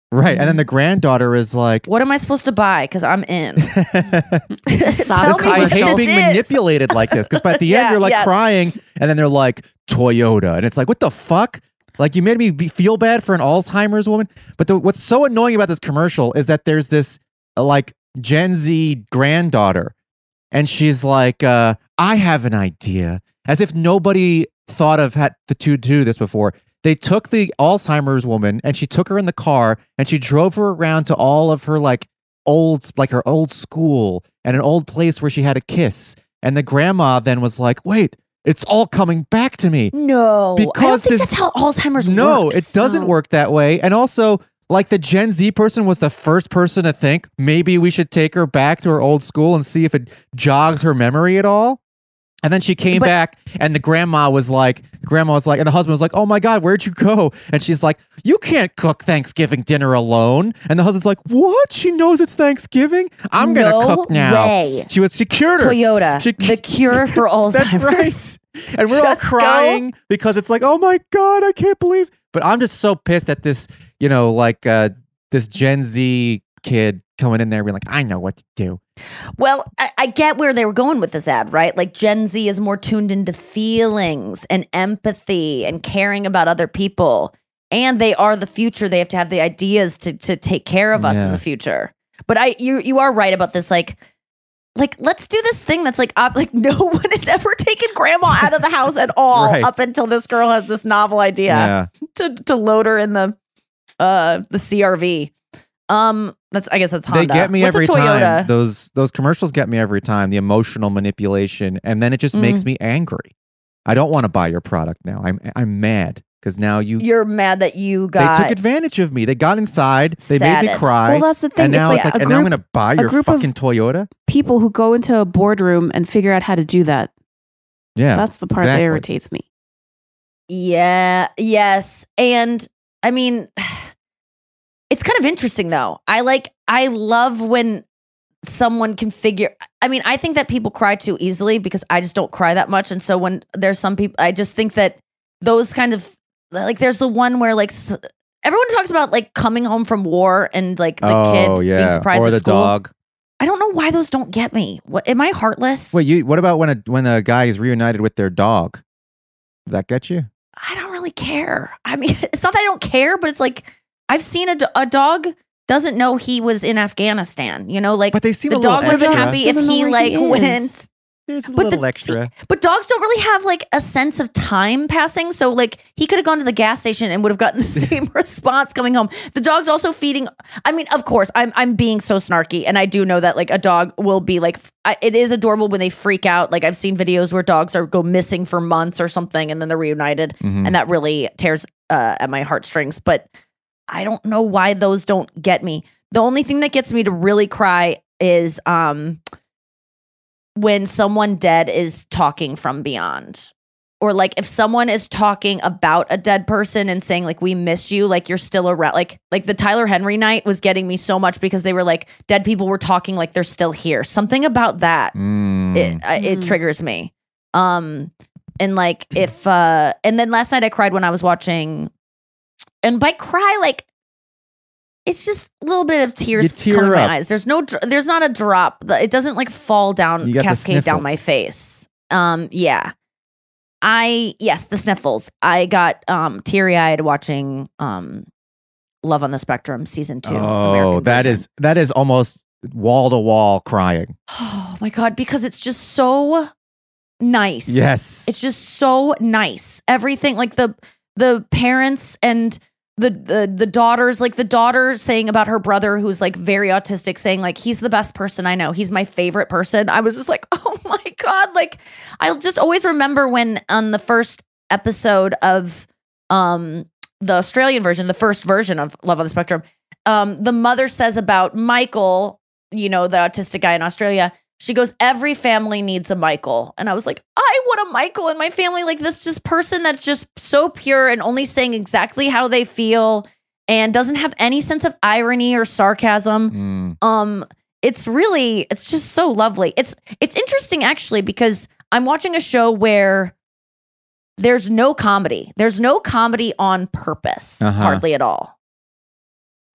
Right. And then the granddaughter is like, What am I supposed to buy? Because I'm in. It's a sock Tell me I what hate this being is. manipulated like this. Because by the end, Yeah, you're like yes. crying. And then they're like, Toyota. And it's like, what the fuck? Like, you made me be, feel bad for an Alzheimer's woman. But the, what's so annoying about this commercial is that there's this, uh, like, Gen Z granddaughter. And she's like, uh, I have an idea. As if nobody thought of had to do this before. They took the Alzheimer's woman and she took her in the car and she drove her around to all of her like old, like her old school and an old place where she had a kiss. And the grandma then was like, wait, it's all coming back to me. No. I don't Because think this- that's how Alzheimer's No, works. it doesn't No. work that way. And also, like the Gen Z person was the first person to think maybe we should take her back to her old school and see if it jogs her memory at all. And then she came But- back and the grandma was like, the grandma was like, and the husband was like, oh my God, where'd you go? And she's like, you can't cook Thanksgiving dinner alone. And the husband's like, what? She knows it's Thanksgiving? I'm going to No cook now. way. She was, she cured her. Toyota, She- the cure for That's Alzheimer's. right. And we're all Just go. crying because it's like, oh my God, I can't believe. But I'm just so pissed at this, you know, like uh, this Gen Z kid coming in there being like, I know what to do. Well, I, I get where they were going with this ad, right? Like Gen Z is more tuned into feelings and empathy and caring about other people. And they are the future. They have to have the ideas to to take care of us in Yeah. the future. But I you you are right about this, like like let's do this thing that's like op- like no one has ever taken grandma out of the house at all Right. up until this girl has this novel idea Yeah. to to load her in the uh the C R V. Um that's I guess that's They Honda. get me What's a every Toyota? time. Those those commercials get me every time. The emotional manipulation, and then it just Mm. makes me angry. I don't want to buy your product now. I'm I'm mad because now you You're mad that you they got took advantage of me. They got inside. They made me Saddened. cry. Well, that's the thing. and It's now like it's like, a and now I'm group- gonna buy a your group of- fucking Toyota. People who go into a boardroom and figure out how to do that. Yeah, That's the part exactly. that irritates me. Yeah, yes. And I mean it's kind of interesting though. I like I love when someone can figure I mean, I think that people cry too easily because I just don't cry that much, and so when there's some people I just think that those kind of like there's the one where like s- everyone talks about like coming home from war and like the oh kid being yeah, surprised or at the school. dog. I don't know why those don't get me. What am I heartless? Wait, you? What about when a when a guy is reunited with their dog? Does that get you? I don't really care. I mean, it's not that I don't care, but it's like I've seen a, do- a dog doesn't know he was in Afghanistan. You know, like But they seem the a little dog would have been extra. happy if Doesn't know he where like he is. went. There's a But little the, extra. but dogs don't really have like a sense of time passing. So like he could have gone to the gas station and would have gotten the same response coming home. The dog's also feeding. I mean, of course, I'm I'm being so snarky, and I do know that like a dog will be like f- I, it is adorable when they freak out. Like I've seen videos where dogs are go missing for months or something, and then they're reunited, Mhm. and that really tears uh, at my heartstrings. But I don't know why those don't get me. The only thing that gets me to really cry is um. when someone dead is talking from beyond, or like if someone is talking about a dead person and saying like we miss you, like you're still around, like like the Tyler Henry night was getting me so much because they were like dead people were talking like they're still here. Something about that Mm. it uh, it Mm. triggers me. Um and like if uh and then last night I cried when I was watching, and by cry like it's just a little bit of tears You tear coming in up. my eyes. There's no dr- there's not a drop. The- It doesn't like fall down You got the cascade down my sniffles. face. Um yeah. I yes, the sniffles. I got um teary-eyed watching um Love on the Spectrum season two. Oh, American that version. is that is almost wall to wall crying. Oh my god, because it's just so nice. Yes. It's just so nice. Everything like the the parents and the the the daughters, like the daughter saying about her brother who's like very autistic, saying like he's the best person I know. He's my favorite person. I was just like, oh my god, like I'll just always remember when on the first episode of um the Australian version, the first version of Love on the Spectrum, um the mother says about Michael, you know, the autistic guy in Australia. She goes, every family needs a Michael. And I was like, I want a Michael in my family. Like this just person that's just so pure and only saying exactly how they feel and doesn't have any sense of irony or sarcasm. Mm. Um, it's really, it's just so lovely. It's it's interesting actually because I'm watching a show where there's no comedy. There's no comedy on purpose, Uh-huh. hardly at all.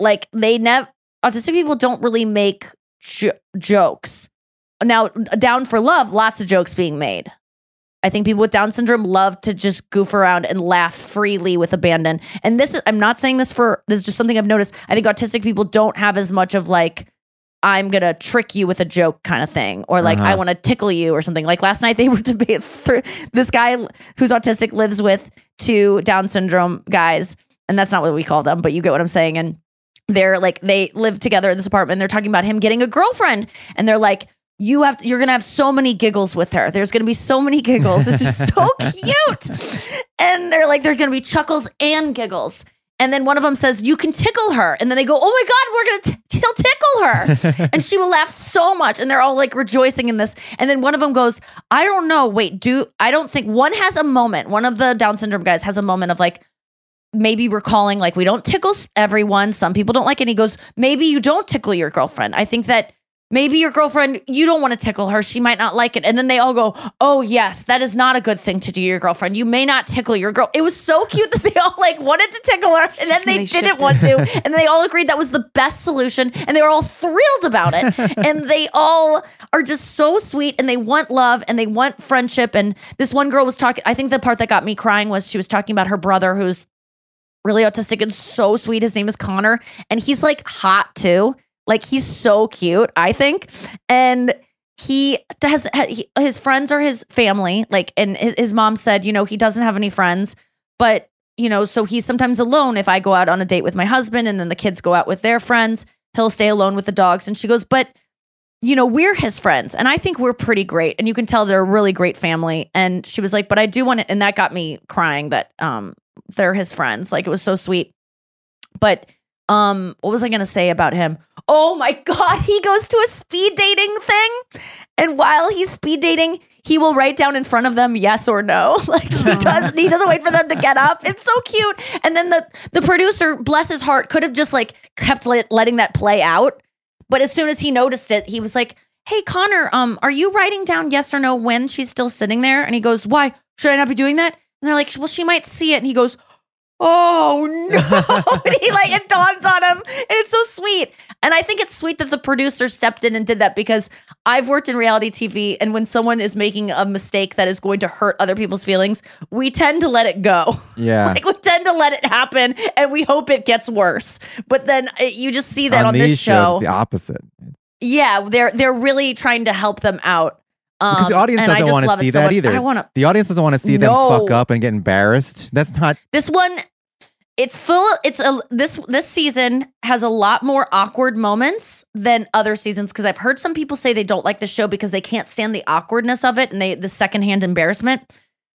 Like they never, autistic people don't really make jo- jokes. Now, Down for Love, lots of jokes being made. I think people with Down syndrome love to just goof around and laugh freely with abandon. And this is, I'm not saying this for, this is just something I've noticed. I think autistic people don't have as much of like, I'm going to trick you with a joke kind of thing. Or like, uh-huh. I want to tickle you or something. Like last night they were debating, this guy who's autistic lives with two Down syndrome guys. And that's not what we call them, but you get what I'm saying. And they're like, they live together in this apartment. And they're talking about him getting a girlfriend. And they're like, you have, you're going to have so many giggles with her. There's going to be so many giggles. It's just so cute. And they're like, there's going to be chuckles and giggles. And then one of them says, you can tickle her. And then they go, oh my God, we're going to, he'll tickle her. And she will laugh so much. And they're all like rejoicing in this. And then one of them goes, I don't know. Wait, do, I don't think one has a moment. One of the Down syndrome guys has a moment of like, maybe recalling like, we don't tickle everyone. Some people don't like it. And he goes, maybe you don't tickle your girlfriend. I think that maybe your girlfriend, you don't want to tickle her. She might not like it. And then they all go, oh, yes, that is not a good thing to do to your girlfriend. You may not tickle your girl. It was so cute that they all like wanted to tickle her and then they, they didn't shifted. want to. And they all agreed that was the best solution. And they were all thrilled about it. And they all are just so sweet and they want love and they want friendship. And this one girl was talking, I think the part that got me crying was she was talking about her brother who's really autistic and so sweet. His name is Connor. And he's like hot too. Like he's so cute, I think. And he has he, his friends are his family. Like, and his, his mom said, you know, he doesn't have any friends, but you know, so he's sometimes alone. If I go out on a date with my husband and then the kids go out with their friends, he'll stay alone with the dogs. And she goes, but you know, we're his friends. And I think we're pretty great. And you can tell they're a really great family. And she was like, but I do want to, and that got me crying that um they're his friends. Like it was so sweet. But Um, what was I going to say about him? Oh my God, he goes to a speed dating thing. And while he's speed dating, he will write down in front of them yes or no. Like he doesn't, he doesn't wait for them to get up. It's so cute. And then the, the producer, bless his heart, could have just like kept let, letting that play out. But as soon as he noticed it, he was like, hey, Connor, um, are you writing down yes or no when she's still sitting there? And he goes, why? Should I not be doing that? And they're like, well, she might see it. And he goes, oh no. And he like, it dawns on him and it's so sweet. And I think it's sweet that the producer stepped in and did that because I've worked in reality T V and when someone is making a mistake that is going to hurt other people's feelings, we tend to let it go. Yeah. Like we tend to let it happen and we hope it gets worse. But then it, you just see that on, on this these show. Shows, the opposite. Yeah, they're they're really trying to help them out. Um, because the audience doesn't want to see so that much. either. I wanna, the audience doesn't want to see no. them fuck up and get embarrassed. That's not. This one, it's full. It's a this this season has a lot more awkward moments than other seasons because I've heard some people say they don't like the show because they can't stand the awkwardness of it and they the secondhand embarrassment.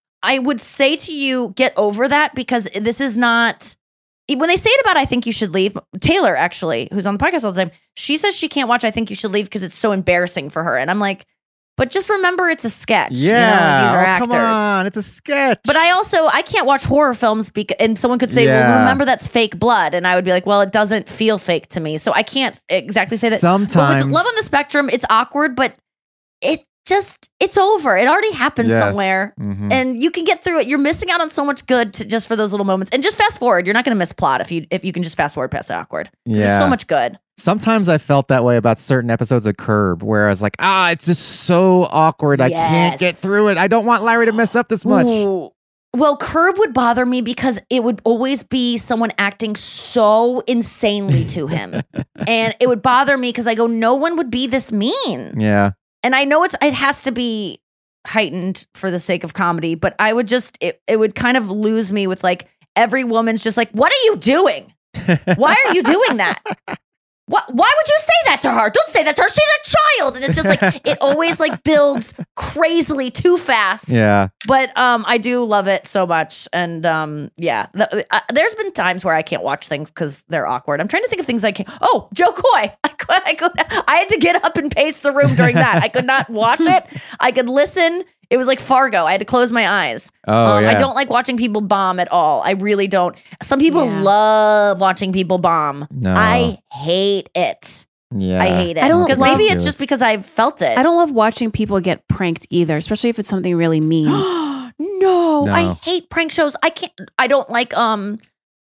I would say to you, get over that because this is not. When they say it about I Think You Should Leave, Taylor, actually, who's on the podcast all the time, she says she can't watch I Think You Should Leave because it's so embarrassing for her. And I'm like, but just remember it's a sketch. Yeah. You know, these are oh, actors. Come on. It's a sketch. But I also, I can't watch horror films because, and someone could say, yeah. well, remember that's fake blood. And I would be like, well, it doesn't feel fake to me. So I can't exactly say that. Sometimes. But with Love on the Spectrum, it's awkward, but it just, it's over. It already happened Yeah. somewhere. Mhm. And you can get through it. You're missing out on so much good to, just for those little moments. And just fast forward. You're not going to miss plot if you if you can just fast forward past the awkward. Yeah. There's so much good. Sometimes I felt that way about certain episodes of Curb, where I was like, ah, it's just so awkward. I can't Yes. get through it. I don't want Larry to mess up this much. Ooh. Well, Curb would bother me because it would always be someone acting so insanely to him. And it would bother me because I go, no one would be this mean. Yeah. And I know it's it has to be heightened for the sake of comedy, but I would just, it, it would kind of lose me with like, every woman's just like, what are you doing? Why are you doing that? What? Why would you say that to her? Don't say that to her. She's a child. And it's just like, it always like builds crazily too fast. Yeah. But um, I do love it so much. And um, yeah, the, uh, there's been times where I can't watch things because they're awkward. I'm trying to think of things I can. Oh, Joe Coy. I could, I could, I had to get up and pace the room during that. I could not watch it. I could listen. It was like Fargo. I had to close my eyes. Oh, um, yeah. I don't like watching people bomb at all. I really don't. Some people Yeah. love watching people bomb. No. I hate it. Yeah. I hate it. I don't because love- maybe it's just because I've felt it. I don't love watching people get pranked either, especially if it's something really mean. no, No. I hate prank shows. I can't. I don't like um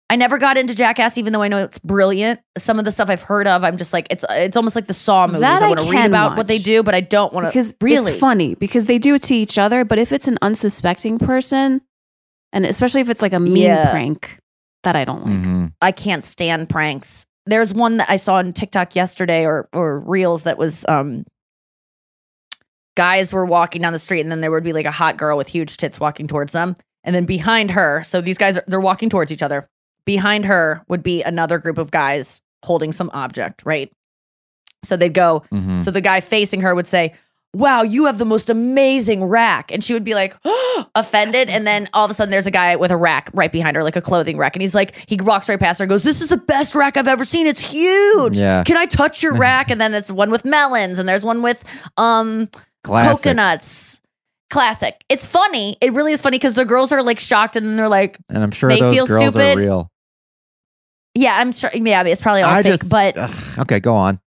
I never got into Jackass, even though I know it's brilliant. Some of the stuff I've heard of, I'm just like, it's it's almost like the Saw movies. That I I want to read can about watch. what they do, but I don't want to. Because really, it's funny because they do it to each other. But if it's an unsuspecting person, and especially if it's like a mean Yeah. prank, that I don't like. Mhm. I can't stand pranks. There's one that I saw on TikTok yesterday or or Reels that was um guys were walking down the street and then there would be like a hot girl with huge tits walking towards them. And then behind her, so these guys are they're walking towards each other. Behind her would be another group of guys holding some object, right? So they'd go, Mhm. so the guy facing her would say, wow, you have the most amazing rack. And she would be like, offended. And then all of a sudden there's a guy with a rack right behind her, like a clothing rack. And he's like, he walks right past her and goes, this is the best rack I've ever seen. It's huge. Yeah. Can I touch your rack? And then it's one with melons and there's one with um Classic. coconuts. Classic. It's funny. It really is funny because the girls are like shocked and then they're like, And I'm sure They those feel girls stupid. are real. yeah, I'm sure. Yeah, it's probably all I fake, just, but ugh, okay, go on.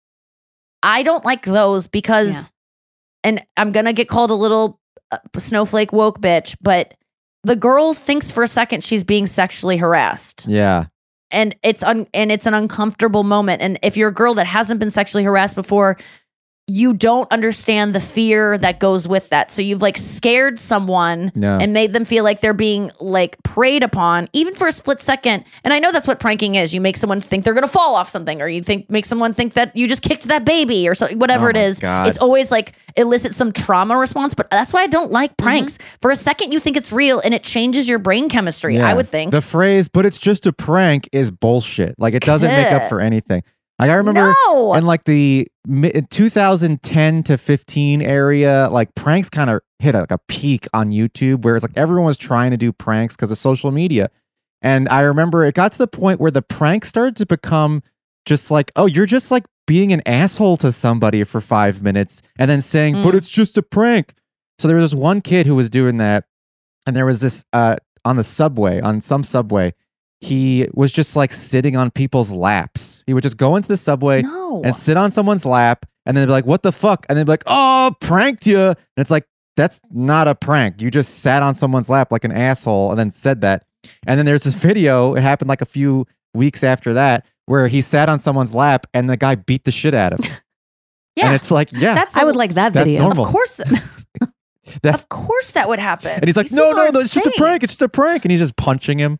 I don't like those because, Yeah. and I'm going to get called a little uh, snowflake woke bitch, but the girl thinks for a second she's being sexually harassed. Yeah. And it's un- and it's an uncomfortable moment. And if you're a girl that hasn't been sexually harassed before, you don't understand the fear that goes with that. So you've like scared someone No. and made them feel like they're being like preyed upon, even for a split second. And I know that's what pranking is. You make someone think they're going to fall off something, or you think make someone think that you just kicked that baby or something, whatever Oh it my is. God. It's always like elicits some trauma response. But that's why I don't like pranks. For a second, you think it's real and it changes your brain chemistry, Yeah. I would think. The phrase, but it's just a prank, is bullshit. Like, it doesn't make up Ugh. for anything. Like, I remember no. in like the mi- two thousand ten to fifteen area, like pranks kind of hit a, like a peak on YouTube where it's like everyone was trying to do pranks because of social media. And I remember it got to the point where the prank started to become just like, oh, you're just like being an asshole to somebody for five minutes and then saying, Mm. but it's just a prank. So there was this one kid who was doing that. And there was this uh, on the subway, on some subway, he was just like sitting on people's laps. He would just go into the subway no. and sit on someone's lap and then be like, what the fuck? And then be like, oh, pranked you. And it's like, that's not a prank. You just sat on someone's lap like an asshole and then said that. And then there's this video, it happened like a few weeks after that, where he sat on someone's lap and the guy beat the shit out of him. yeah. And it's like, yeah. That's I would like that That's video. normal. Of course. That- of course that would happen. and he's like, These no, people no, are no, it's just a insane. prank. It's just a prank. And he's just punching him.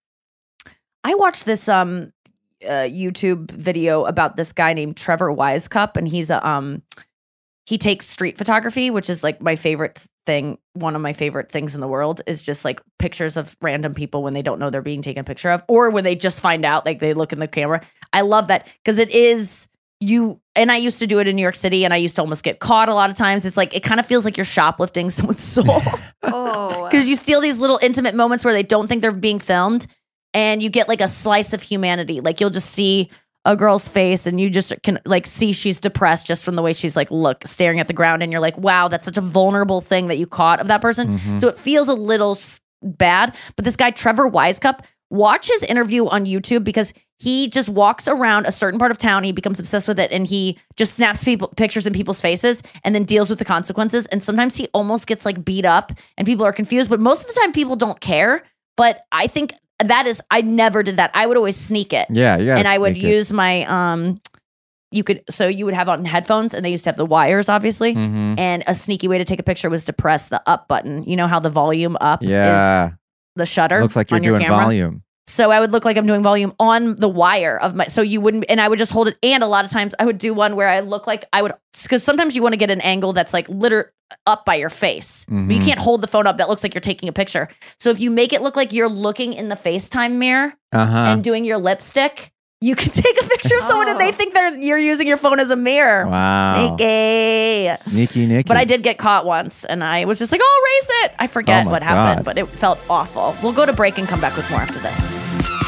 I watched this um uh, YouTube video about this guy named Trevor Wisecup, and he's a um he takes street photography, which is like my favorite thing. One of my favorite things in the world is just like pictures of random people when they don't know they're being taken a picture of, or when they just find out, like they look in the camera. I love that because it is you. And I used to do it in New York City, and I used to almost get caught a lot of times. It's like it kind of feels like you're shoplifting someone's soul. Oh, Because you steal these little intimate moments where they don't think they're being filmed, and you get like a slice of humanity. Like you'll just see a girl's face and you just can like see she's depressed just from the way she's like look staring at the ground, and you're like, wow, that's such a vulnerable thing that you caught of that person. Mhm. So it feels a little s- bad. But this guy Trevor Wisecup, watch his interview on YouTube because he just walks around a certain part of town. He becomes obsessed with it, and he just snaps people pictures in people's faces and then deals with the consequences. And sometimes he almost gets like beat up, and people are confused. But most of the time, people don't care. But I think that is, I never did that. I would always sneak it, Yeah, yeah. and I would use my um. You could so you would have on headphones, and they used to have the wires, obviously. hmm And a sneaky way to take a picture was to press the up button. You know how the volume up is Yeah. the shutter. Looks like you're on your doing camera? volume. So I would look like I'm doing volume on the wire of my, so you wouldn't, and I would just hold it. And a lot of times I would do one where I look like I would, because sometimes you want to get an angle that's like litter up by your face, but you Mhm. can't hold the phone up. That looks like you're taking a picture. So if you make it look like you're looking in the FaceTime mirror Uh huh. and doing your lipstick, you can take a picture of someone and they Oh. think they're, you're using your phone as a mirror. Wow. Sneaky. Sneaky Nicky. But I did get caught once, and I was just like, oh, erase it. I forget Oh my what happened, God. but it felt awful. We'll go to break and come back with more after this.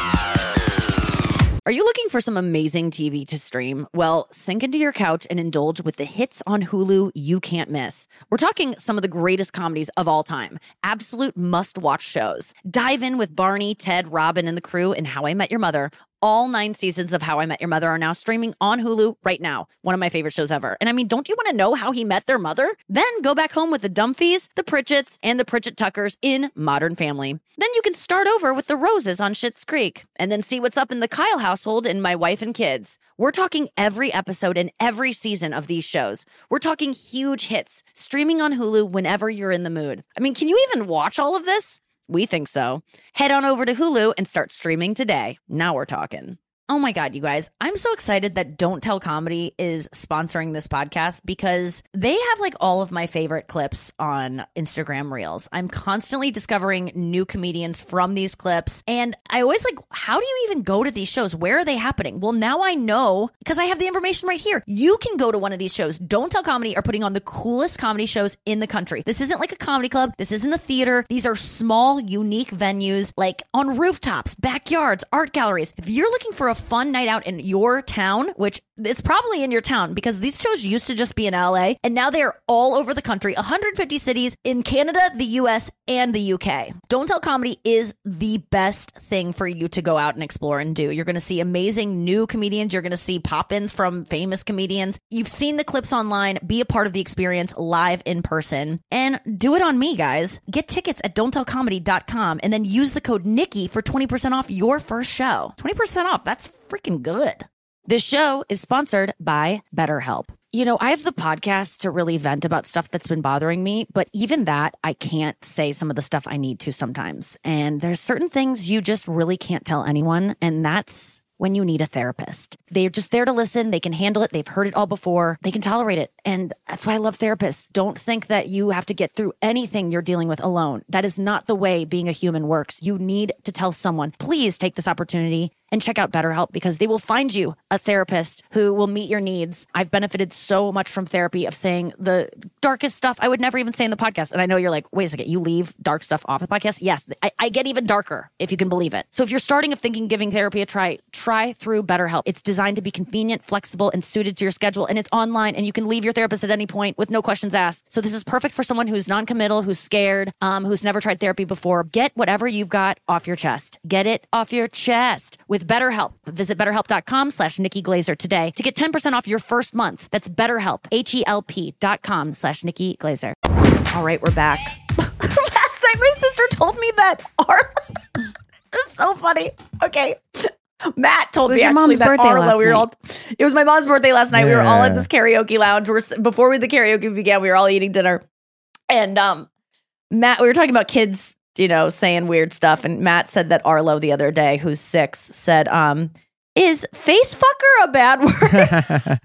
Are you looking for some amazing T V to stream? Well, sink into your couch and indulge with the hits on Hulu you can't miss. We're talking some of the greatest comedies of all time, absolute must-watch shows. Dive in with Barney, Ted, Robin, and the crew in How I Met Your Mother, All nine seasons of How I Met Your Mother are now streaming on Hulu right now. One of my favorite shows ever. And I mean, don't you want to know how he met their mother? Then go back home with the Dumfies, the Pritchetts, and the Pritchett Tuckers in Modern Family. Then you can start over with the Roses on Schitt's Creek, and then see what's up in the Kyle household in My Wife and Kids. We're talking every episode and every season of these shows. We're talking huge hits, streaming on Hulu whenever you're in the mood. I mean, can you even watch all of this? We think so. Head on over to Hulu and start streaming today. Now we're talking. Oh my God, you guys. I'm so excited that Don't Tell Comedy is sponsoring this podcast because they have like all of my favorite clips on Instagram Reels. I'm constantly discovering new comedians from these clips. And I always like, how do you even go to these shows? Where are they happening? Well, now I know because I have the information right here. You can go to one of these shows. Don't Tell Comedy are putting on the coolest comedy shows in the country. This isn't like a comedy club. This isn't a theater. These are small, unique venues like on rooftops, backyards, art galleries. If you're looking for a fun night out in your town, which it's probably in your town because these shows used to just be in L A and now they're all over the country, one hundred fifty cities in Canada, the U S, and the U K. Don't Tell Comedy is the best thing for you to go out and explore and do. You're going to see amazing new comedians. You're going to see pop-ins from famous comedians. You've seen the clips online. Be a part of the experience live in person and do it on me, guys. Get tickets at don't tell comedy dot com and then use the code Nikki for twenty percent off your first show. twenty percent off. That's freaking good. This show is sponsored by BetterHelp. You know, I have the podcast to really vent about stuff that's been bothering me, but even that, I can't say some of the stuff I need to sometimes. And there's certain things you just really can't tell anyone, and that's when you need a therapist. They're just there to listen. They can handle it. They've heard it all before. They can tolerate it. And that's why I love therapists. Don't think that you have to get through anything you're dealing with alone. That is not the way being a human works. You need to tell someone. Please take this opportunity and check out BetterHelp because they will find you a therapist who will meet your needs. I've benefited so much from therapy of saying the darkest stuff I would never even say in the podcast. And I know you're like, wait a second, you leave dark stuff off the podcast? Yes, I, I get even darker if you can believe it. So if you're starting of thinking giving therapy a try, try through BetterHelp. It's designed to be convenient, flexible, and suited to your schedule. And it's online and you can leave your therapist at any point with no questions asked. So this is perfect for someone who's non-committal, who's scared, um, who's never tried therapy before. Get whatever you've got off your chest. Get it off your chest with BetterHelp. Visit betterhelp.com slash Nikki Glazer today to get ten percent off your first month. That's BetterHelp, H-E-L-P dot com slash Nikki Glazer. All right, we're back. Last night my sister told me that Arlo... It's so funny. Okay. Matt told me actually that Arlo, we were all, it was my mom's birthday last night. Yeah. We were all in this karaoke lounge. We're, before we, the karaoke began, we were all eating dinner. And um, Matt, we were talking about kids, you know, saying weird stuff. And Matt said that Arlo the other day, who's six, said, um, is face fucker a bad word?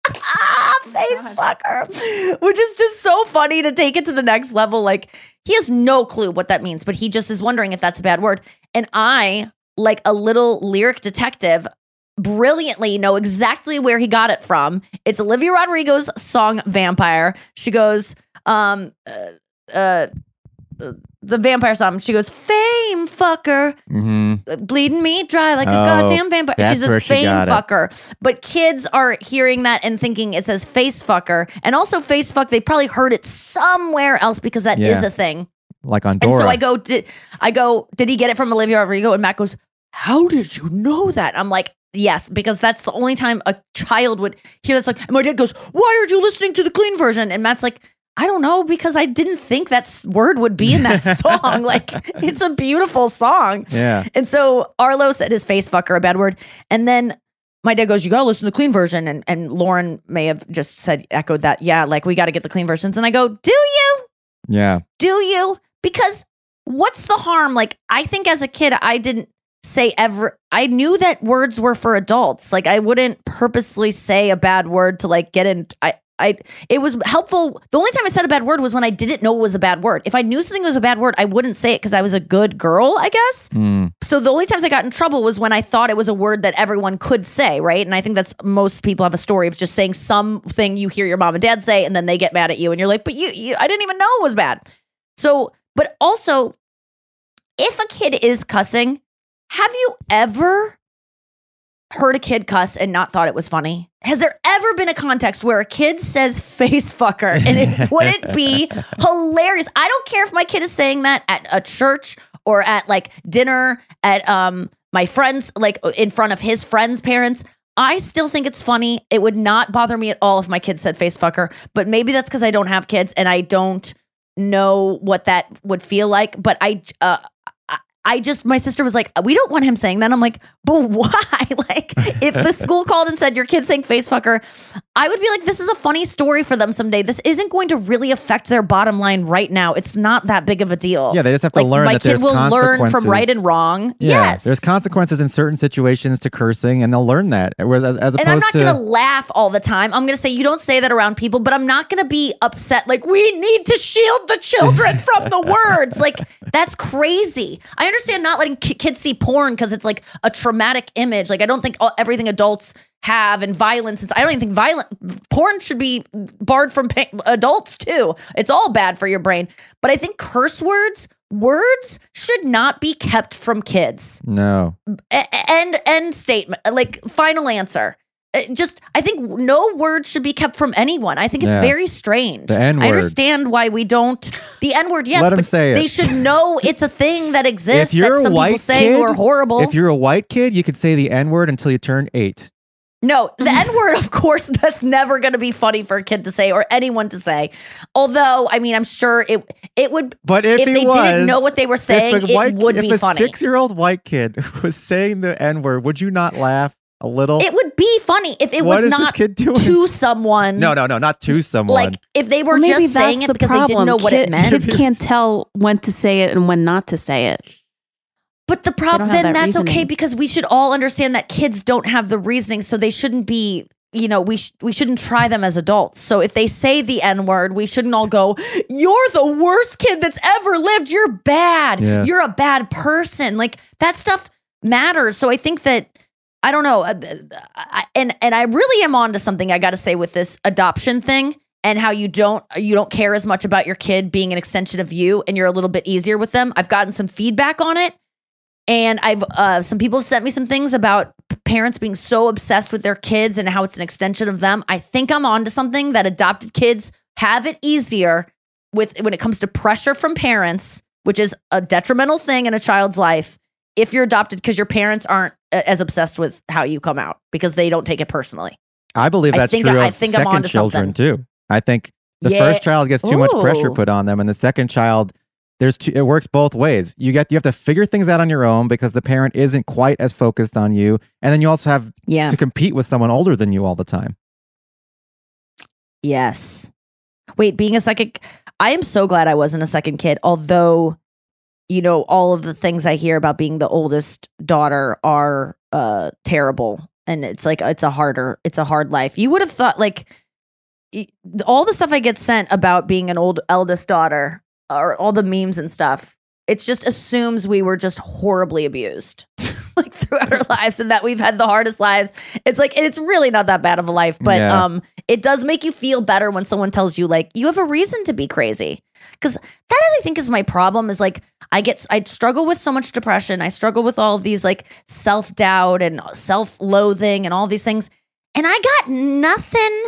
ah, face fucker. Which is just so funny to take it to the next level. Like, he has no clue what that means, but he just is wondering if that's a bad word. And I, like a little lyric detective, brilliantly know exactly where he got it from. It's Olivia Rodrigo's song Vampire. She goes, um, uh, uh, the vampire song. She goes, fame fucker, mm-hmm. bleeding me dry like oh, a goddamn vampire. She says fame fucker. But kids are hearing that and thinking it says face fucker. And also face fuck, they probably heard it somewhere else because that yeah. is a thing. Like on Dora. And so I go, did I go, did he get it from Olivia Rodrigo? And Matt goes, how did you know that? I'm like, yes, because that's the only time a child would hear that song. And my dad goes, why aren't you listening to the clean version? And Matt's like, I don't know, because I didn't think that word would be in that song. Like, it's a beautiful song. Yeah. And so Arlo said his face fucker, a bad word. And then my dad goes, you gotta listen to the clean version. And, and Lauren may have just said, echoed that. Yeah, like we gotta get the clean versions. And I go, do you? Yeah. Do you? Because what's the harm? Like, I think as a kid, I didn't say ever, I knew that words were for adults. Like, I wouldn't purposely say a bad word to like get in. I, I, it was helpful. The only time I said a bad word was when I didn't know it was a bad word. If I knew something was a bad word, I wouldn't say it because I was a good girl, I guess. Mm. So the only times I got in trouble was when I thought it was a word that everyone could say, right? And I think that's most people have a story of just saying something you hear your mom and dad say, and then they get mad at you, and you're like, but you, you I didn't even know it was bad. So, but also, if a kid is cussing, have you ever heard a kid cuss and not thought it was funny? Has there ever been a context where a kid says face fucker and it wouldn't be hilarious? I don't care if my kid is saying that at a church or at like dinner at um my friends, like in front of his friends' parents. I still think it's funny. It would not bother me at all if my kids said face fucker, but maybe that's because I don't have kids and I don't know what that would feel like. But I, uh, I just, my sister was like, we don't want him saying that. I'm like, but why? Like, if the school called and said your kid's saying face fucker, I would be like, this is a funny story for them someday. This isn't going to really affect their bottom line right now. It's not that big of a deal. Yeah, they just have to like, learn my that kid there's will learn consequences. from right and wrong. Yeah, Yes. there's consequences in certain situations to cursing, and they'll learn that. Whereas as, as opposed And I'm not to, going to laugh all the time. I'm going to say, you don't say that around people, but I'm not going to be upset. Like, we need to shield the children from the words. Like, that's crazy. I understand not letting ki- kids see porn because it's like a traumatic image. Like, I don't think all, everything adults have and violence. I don't even think violent porn should be barred from pa- adults too. It's all bad for your brain. But I think curse words, words should not be kept from kids. no. A- End end statement. Like, final answer. It just, I think no word should be kept from anyone. I think it's Yeah. very strange. The N-word. I understand why we don't. The N word, yes, Let 'em but say it. they should know it's a thing that exists. If you're that a some people white say kid, who are horrible. If you're a white kid, you could say the N word until you turn eight. No, the N word, of course, that's never going to be funny for a kid to say or anyone to say. Although, I mean, I'm sure it it would. But if, If he they was, didn't know what they were saying, if a it white, would if be a funny. six-year-old white kid was saying the N word, would you not laugh a little? It would be funny if it What was is this not kid doing? to someone. no, no, no, not to someone. Like, if they were Well, maybe just saying that's it the because problem. they didn't know what Kid- it meant. Kids can't tell when to say it and when not to say it. But the problem, don't have then that that's okay reasoning. because we should all understand that kids don't have the reasoning, so they shouldn't be. You know, we sh- we shouldn't try them as adults. So if they say the N word, we shouldn't all go, "You're the worst kid that's ever lived. You're bad. Yeah. You're a bad person." Like, that stuff matters. So I think that I don't know, uh, I, and and I really am on to something I got to say with this adoption thing and how you don't you don't care as much about your kid being an extension of you, and you're a little bit easier with them. I've gotten some feedback on it. And I've uh, some people have sent me some things about p- parents being so obsessed with their kids and how it's an extension of them. I think I'm on to something that adopted kids have it easier with when it comes to pressure from parents, which is a detrimental thing in a child's life. If you're adopted, because your parents aren't uh, as obsessed with how you come out because they don't take it personally. I believe I that's think- true I of think I'm second onto children something. too. I think the Yeah. first child gets too much pressure Ooh. put on them, and the second child, there's two, it works both ways. You get you have to figure things out on your own because the parent isn't quite as focused on you, and then you also have Yeah. to compete with someone older than you all the time. Yes. Wait, being a second, I am so glad I wasn't a second kid, although, you know, all of the things I hear about being the oldest daughter are uh, terrible. And it's like, it's a harder, it's a hard life. You would have thought, like, y- all the stuff I get sent about being an old eldest daughter, or all the memes and stuff, it just assumes we were just horribly abused. Like throughout our lives, and that we've had the hardest lives. It's like, it's really not that bad of a life, but Yeah. um, it does make you feel better when someone tells you, like, you have a reason to be crazy. Because that, I think, is my problem. Is like, I get, I struggle with so much depression. I struggle with all of these like self doubt and self loathing and all these things, and I got nothing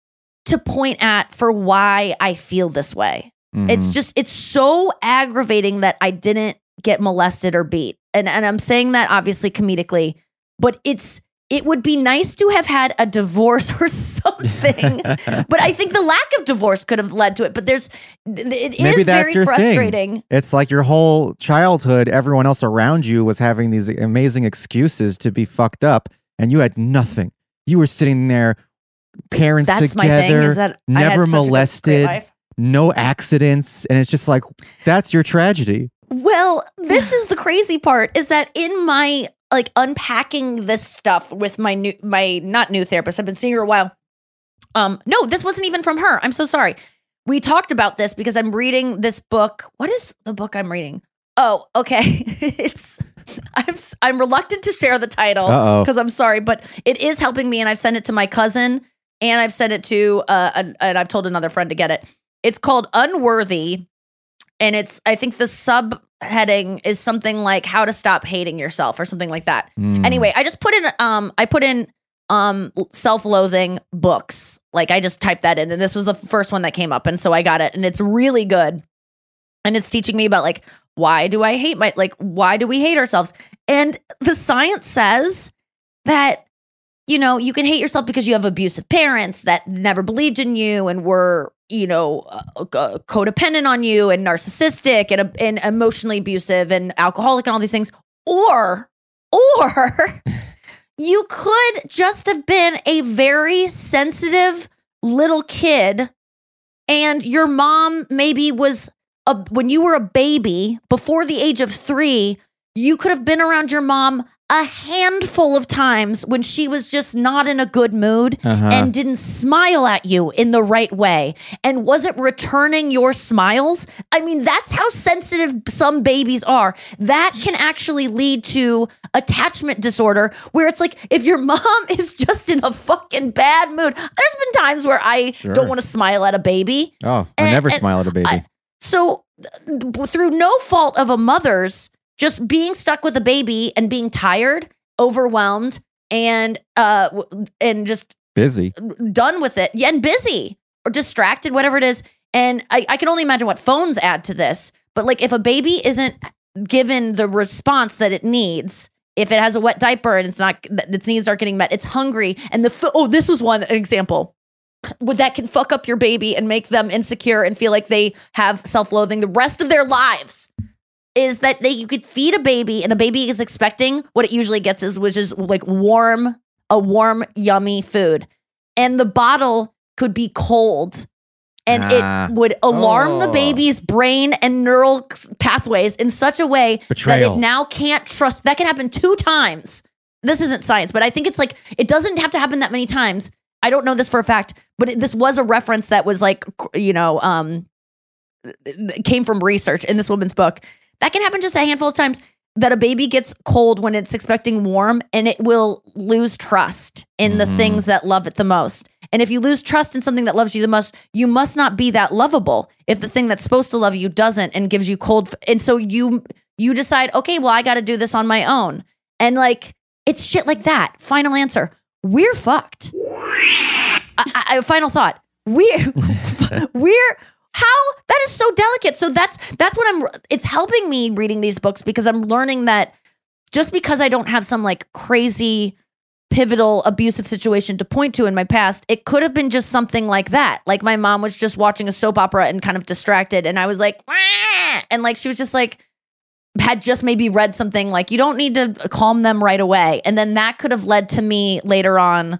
to point at for why I feel this way. It's Mhm. just, it's so aggravating that I didn't get molested or beat. And and I'm saying that obviously comedically, but it's it would be nice to have had a divorce or something. But I think the lack of divorce could have led to it. But there's it Maybe is that's very your frustrating. thing. It's like your whole childhood, everyone else around you was having these amazing excuses to be fucked up, and you had nothing. You were sitting there, parents That's my together, thing, is that I had never such a great molested, life. no accidents, and it's just like, that's your tragedy. Well, this is the crazy part, is that in my like unpacking this stuff with my new my not new therapist, I've been seeing her a while. Um, no, this wasn't even from her. I'm so sorry. We talked about this because I'm reading this book. What is the book I'm reading? Oh, okay. It's I'm s- I'm reluctant to share the title Uh-oh. because I'm sorry, but it is helping me, and I've sent it to my cousin, and I've sent it to uh, an, and I've told another friend to get it. It's called Unworthy. And it's, I think the subheading is something like how to stop hating yourself or something like that. Mm. Anyway, I just put in, um, I put in, um, self-loathing books. Like I just typed that in, and this was the first one that came up. And so I got it, and it's really good. And it's teaching me about like, why do I hate my, like, why do we hate ourselves? And the science says that, you know, you can hate yourself because you have abusive parents that never believed in you and were, you know, uh, uh, codependent on you and narcissistic and, uh, and emotionally abusive and alcoholic and all these things. Or, or you could just have been a very sensitive little kid and your mom maybe was, a, when you were a baby, before the age of three, you could have been around your mom a handful of times when she was just not in a good mood Uh-huh. and didn't smile at you in the right way and wasn't returning your smiles. I mean, that's how sensitive some babies are. That can actually lead to attachment disorder where it's like, if your mom is just in a fucking bad mood, there's been times where I Sure. don't want to smile at a baby. Oh, I And- never and smile at a baby. I- So th- through no fault of a mother's, just being stuck with a baby and being tired, overwhelmed, and uh w- and just Busy. done with it, yeah, and busy or distracted, whatever it is. And I, I can only imagine what phones add to this. But like, if a baby isn't given the response that it needs, if it has a wet diaper and it's not, its needs aren't getting met, it's hungry, and the fo- oh, this was one example. Would that can fuck up your baby and make them insecure and feel like they have self-loathing the rest of their lives. Is that they you could feed a baby and a baby is expecting what it usually gets is which is like warm, a warm, yummy food. And the bottle could be cold. And Ah. it would alarm the Oh. baby's brain and neural pathways in such a way Betrayal. that it now can't trust. That can happen two times. This isn't science, but I think it's like, it doesn't have to happen that many times. I don't know this for a fact, but it, this was a reference that was like, you know, um, came from research in this woman's book. That can happen just a handful of times that a baby gets cold when it's expecting warm and it will lose trust in the Mhm. things that love it the most. And if you lose trust in something that loves you the most, you must not be that lovable if the thing that's supposed to love you doesn't and gives you cold. F- and so you you decide, okay, well, I got to do this on my own. And like, it's shit like that. Final answer. We're fucked. I, I, final thought. We're we're how that is so delicate. So that's that's what I'm. It's helping me reading these books because I'm learning that just because I don't have some like crazy pivotal abusive situation to point to in my past, it could have been just something like that. Like my mom was just watching a soap opera and kind of distracted, and I was like, "Wah!" And like she was just like had just maybe read something like you don't need to calm them right away, and then that could have led to me later on.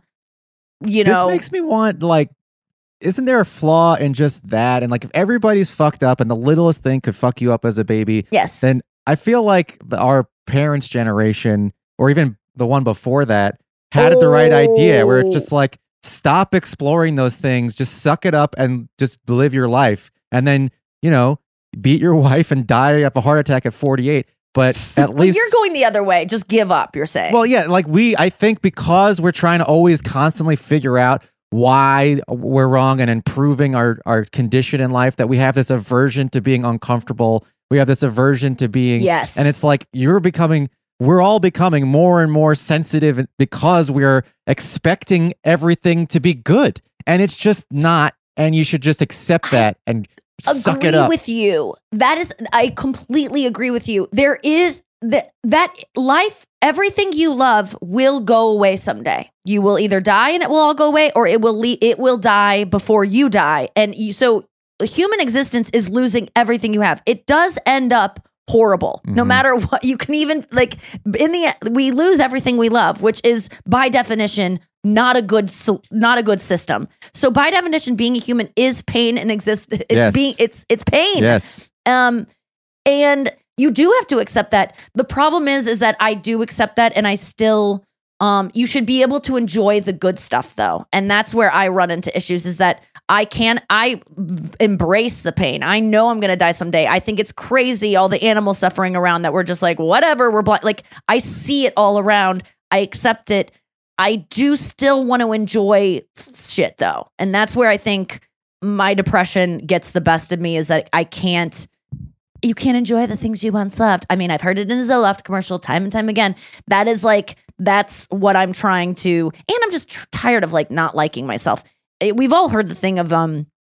You know, This makes me want, like, isn't there a flaw in just that? And like, if everybody's fucked up and the littlest thing could fuck you up as a baby, yes, then I feel like the, our parents' generation, or even the one before that, had the right idea where it's just like, stop exploring those things, just suck it up and just live your life. And then, you know, beat your wife and die of a heart attack at forty-eight. But at well, least you're going the other way. Just give up, you're saying. Well, yeah, like we, I think because we're trying to always constantly figure out why we're wrong and improving our, our condition in life, that we have this aversion to being uncomfortable. We have this aversion to being, yes. and it's like you're becoming, we're all becoming more and more sensitive because we're expecting everything to be good. And it's just not, and you should just accept that and suck agree it up. with you. That is, I completely agree with you. There is that that life, everything you love will go away someday. You will either die and it will all go away, or it will le- it will die before you die. And you, so human existence is losing everything you have. It does end up horrible, no Mhm. matter what. You can even like in the end, we lose everything we love, which is by definition not a good so- not a good system. So by definition, being a human is pain and exist. It's Yes. being it's it's pain. Yes. Um, and you do have to accept that. The problem is, is that I do accept that, and I still, um, you should be able to enjoy the good stuff, though, and that's where I run into issues. Is that I can I v- embrace the pain. I know I'm gonna die someday. I think it's crazy all the animal suffering around that we're just like whatever. We're blind. Like I see it all around. I accept it. I do still want to enjoy shit, though, and that's where I think my depression gets the best of me. Is that I can't. You can't enjoy the things you once loved. I mean, I've heard it in a Zoloft commercial time and time again. That is like, that's what I'm trying to, and I'm just tr- tired of like not liking myself. It- we've all heard the thing of, um,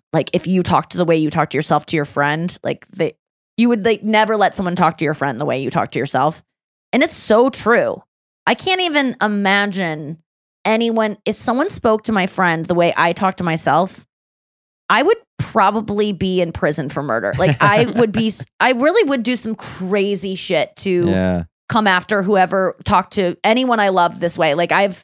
like if you talk to the way you talk to yourself to your friend, like they, you would like never let someone talk to your friend the way you talk to yourself. And it's so true. I can't even imagine anyone, if someone spoke to my friend the way I talk to myself, I would probably be in prison for murder. Like I would be, I really would do some crazy shit to Yeah. come after whoever talked to anyone I love this way. Like I've,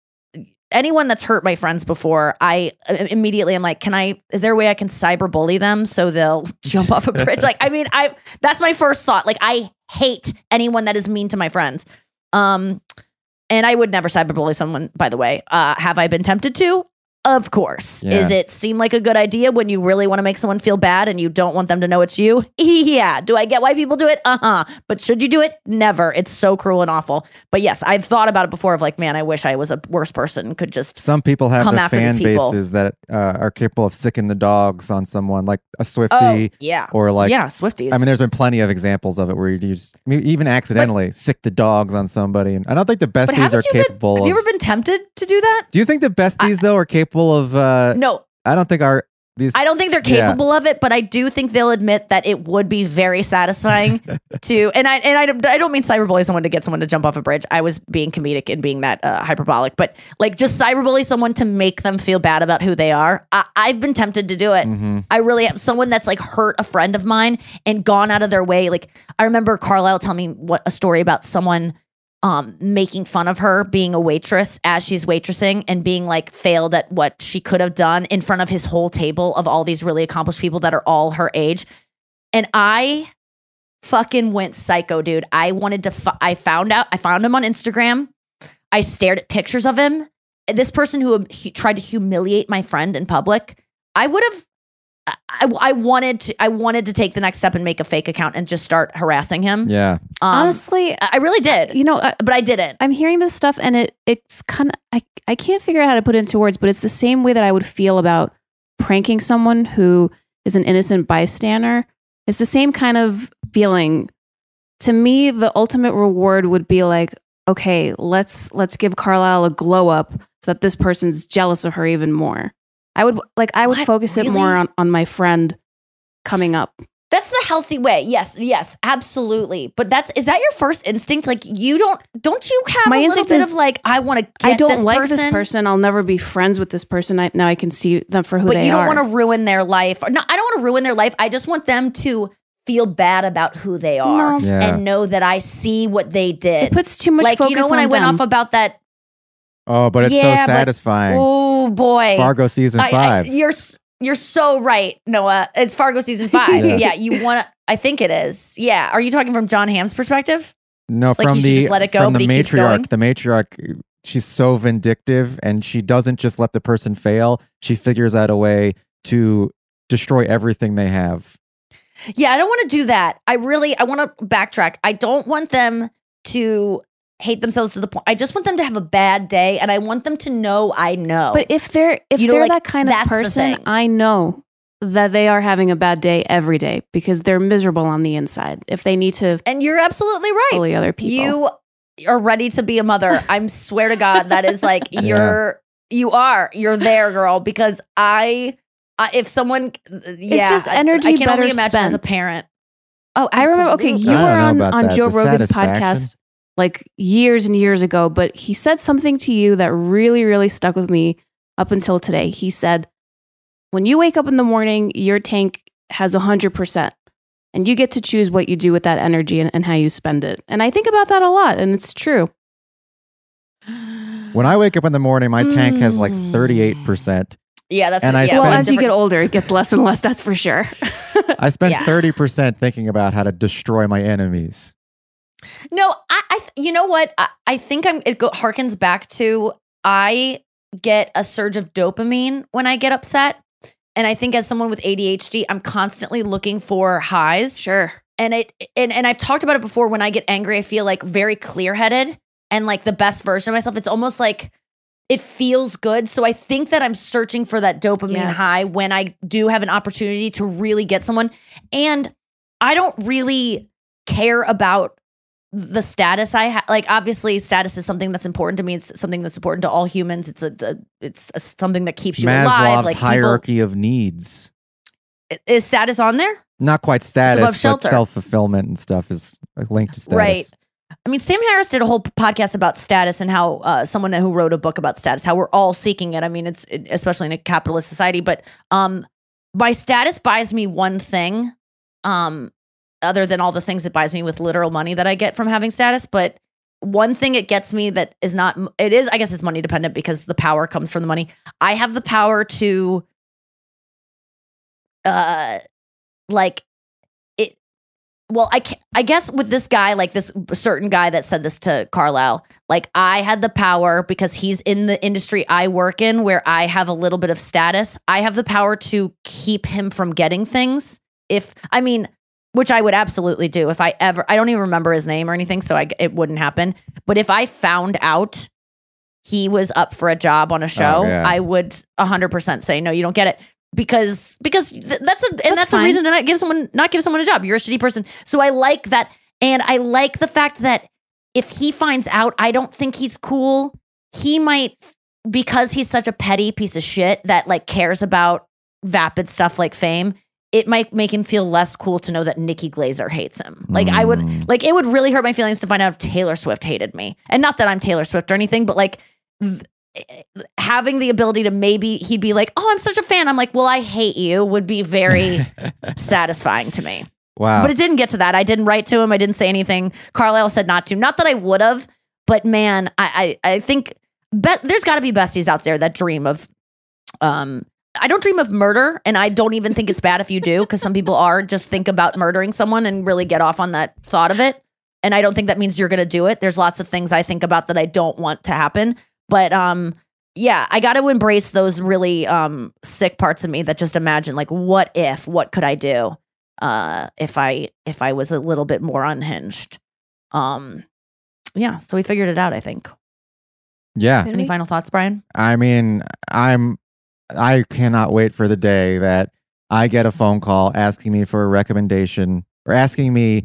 anyone that's hurt my friends before, I immediately am like, can I, is there a way I can cyberbully them so they'll jump off a bridge? Like, I mean, I, that's my first thought. Like I hate anyone that is mean to my friends. Um, and I would never cyberbully someone, by the way. Uh, have I been tempted to? Of course. Yeah. Is it seem like a good idea when you really want to make someone feel bad and you don't want them to know it's you? Yeah. Do I get why people do it? Uh-huh. But should you do it? Never. It's so cruel and awful. But yes, I've thought about it before of like, man, I wish I was a worse person and could just Some people have come the after fan these people. bases that uh, are capable of sicking the dogs on someone, like a Swiftie, Oh, yeah. or like yeah, Swifties. I mean, there's been plenty of examples of it where you just I mean, even accidentally sick the dogs on somebody, and I don't think the but besties haven't are you been, capable. have of, you ever been tempted to do that? Do you think the besties though are capable of? Uh, No. I don't think our these. I don't think they're Yeah. capable of it, but I do think they'll admit that it would be very satisfying to. And I and I don't, I don't mean cyberbully someone to get someone to jump off a bridge. I was being comedic and being that uh, hyperbolic, but like just cyberbully someone to make them feel bad about who they are. I, I've been tempted to do it. Mhm. I really have. Someone that's like hurt a friend of mine and gone out of their way. Like I remember Carlisle telling me what a story about someone um making fun of her being a waitress as she's waitressing and being like failed at what she could have done in front of his whole table of all these really accomplished people that are all her age. And I fucking went psycho, dude. I wanted to, f- I found out, I found him on Instagram. I stared at pictures of him. This person who he tried to humiliate my friend in public, I would have, I, I wanted to, I wanted to take the next step and make a fake account and just start harassing him. Yeah. Um, Honestly, I I really did, you know, I, but I didn't. I'm hearing this stuff and it it's kind of I I can't figure out how to put it into words, but it's the same way that I would feel about pranking someone who is an innocent bystander. It's the same kind of feeling. To me, the ultimate reward would be like, okay, let's let's give Carlisle a glow up so that this person's jealous of her even more. I would like I would What? focus it Really? more on, on my friend coming up. That's the healthy way. Yes, yes, absolutely. But that's is that your first instinct? Like you don't don't you have My a little instinct bit is, of like I want to get I don't this like person, this person. I'll never be friends with this person. I, now I can see them for who but they you don't are. want to ruin their life. Or, no, I don't want to ruin their life. I just want them to feel bad about who they are No. Yeah. and know that I see what they did. It puts too much like focus you know when on I went them. off about that. Oh, but it's Yeah, so but- satisfying. Oh boy, Fargo season I- I- five. you're s- you're so right, Noah. It's Fargo season five. Yeah. yeah. you want to. I think it is. Yeah. Are you talking from John Hamm's perspective? No, Like, from he should the just let it go, from but the he keeps going? matriarch. The matriarch, she's so vindictive, and she doesn't just let the person fail. She figures out a way to destroy everything they have. Yeah, I don't want to do that. I really, I want to backtrack. I don't want them to hate themselves to the point. I just want them to have a bad day, and I want them to know I know. But if they're if You know, they're like, that kind of that's the person, thing. I know that they are having a bad day every day because they're miserable on the inside. If they need to and you're absolutely right. bully other people, You are ready to be a mother. I'm swear to God, that is like you're, you are, you're there, girl. Because I, I if someone, yeah, just I- energy I, can better only imagine as a spent. parent. Oh, I remember. Okay, absolutely. you I were don't know on about on that. Joe The Rogan's satisfaction? podcast like years and years ago, but he said something to you that really, really stuck with me up until today. He said, "When you wake up in the morning, your tank has a hundred percent." And you get to choose what you do with that energy and, and how you spend it. And I think about that a lot, and it's true. When I wake up in the morning, my tank has like Mm. thirty-eight percent. Yeah, that's And I yeah, well, spend- as you get different- older, it gets less and less, that's for sure. I spend Yeah. thirty percent thinking about how to destroy my enemies. No, I, I th- you know what? I, I think I'm. It go, harkens back to I get a surge of dopamine when I get upset, and I think as someone with A D H D, I'm constantly looking for highs. Sure. And it and and I've talked about it before. When I get angry, I feel like very clear headed and like the best version of myself. It's almost like it feels good. So I think that I'm searching for that dopamine Yes. high when I do have an opportunity to really get someone. And I don't really care about the status I have. Like, obviously, status is something that's important to me. It's something that's important to all humans. It's a, a it's a, something that keeps you Maslow's alive. Like hierarchy people, of needs. Is status on there? Not quite status, but shelter. self-fulfillment and stuff is linked to status. Right. I mean, Sam Harris did a whole podcast about status and how uh, someone who wrote a book about status, how we're all seeking it. I mean, it's it, especially in a capitalist society. But um, my status buys me one thing, um, other than all the things it buys me with literal money that I get from having status. But one thing it gets me that is not, it is, I guess it's money dependent because the power comes from the money. I have the power to, uh, like, Well, I can, I guess with this guy, like this certain guy that said this to Carlisle, like I had the power because he's in the industry I work in where I have a little bit of status. I have the power to keep him from getting things. If, I mean, which I would absolutely do if I ever, I don't even remember his name or anything, so I, it wouldn't happen. But if I found out he was up for a job on a show, Oh, yeah. I would one hundred percent say, no, you don't get it. Because because th- that's a and that's, That's a fine. reason to not give someone not give someone a job. You're a shitty person. So I like that, and I like the fact that if he finds out I don't think he's cool, he might, because he's such a petty piece of shit that like cares about vapid stuff like fame. It might make him feel less cool to know that Nikki Glazer hates him. Like I would like it would really hurt my feelings to find out if Taylor Swift hated me, and not that I'm Taylor Swift or anything, but like. Th- having the ability to maybe he'd be like, oh, I'm such a fan. I'm like, well, I hate you would be very satisfying to me. Wow. But it didn't get to that. I didn't write to him. I didn't say anything. Carlisle said not to. Not that I would have, but man, I I, I think be- there's got to be besties out there that dream of. Um, I don't dream of murder, and I don't even think it's bad if you do, because some people are just think about murdering someone and really get off on that thought of it. And I don't think that means you're going to do it. There's lots of things I think about that I don't want to happen. But um, yeah, I got to embrace those really um, sick parts of me that just imagine, like, what if, what could I do uh, if I if I was a little bit more unhinged? Um, yeah, so we figured it out, I think. Yeah. Any final thoughts, Brian? I mean, I'm I cannot wait for the day that I get a phone call asking me for a recommendation or asking me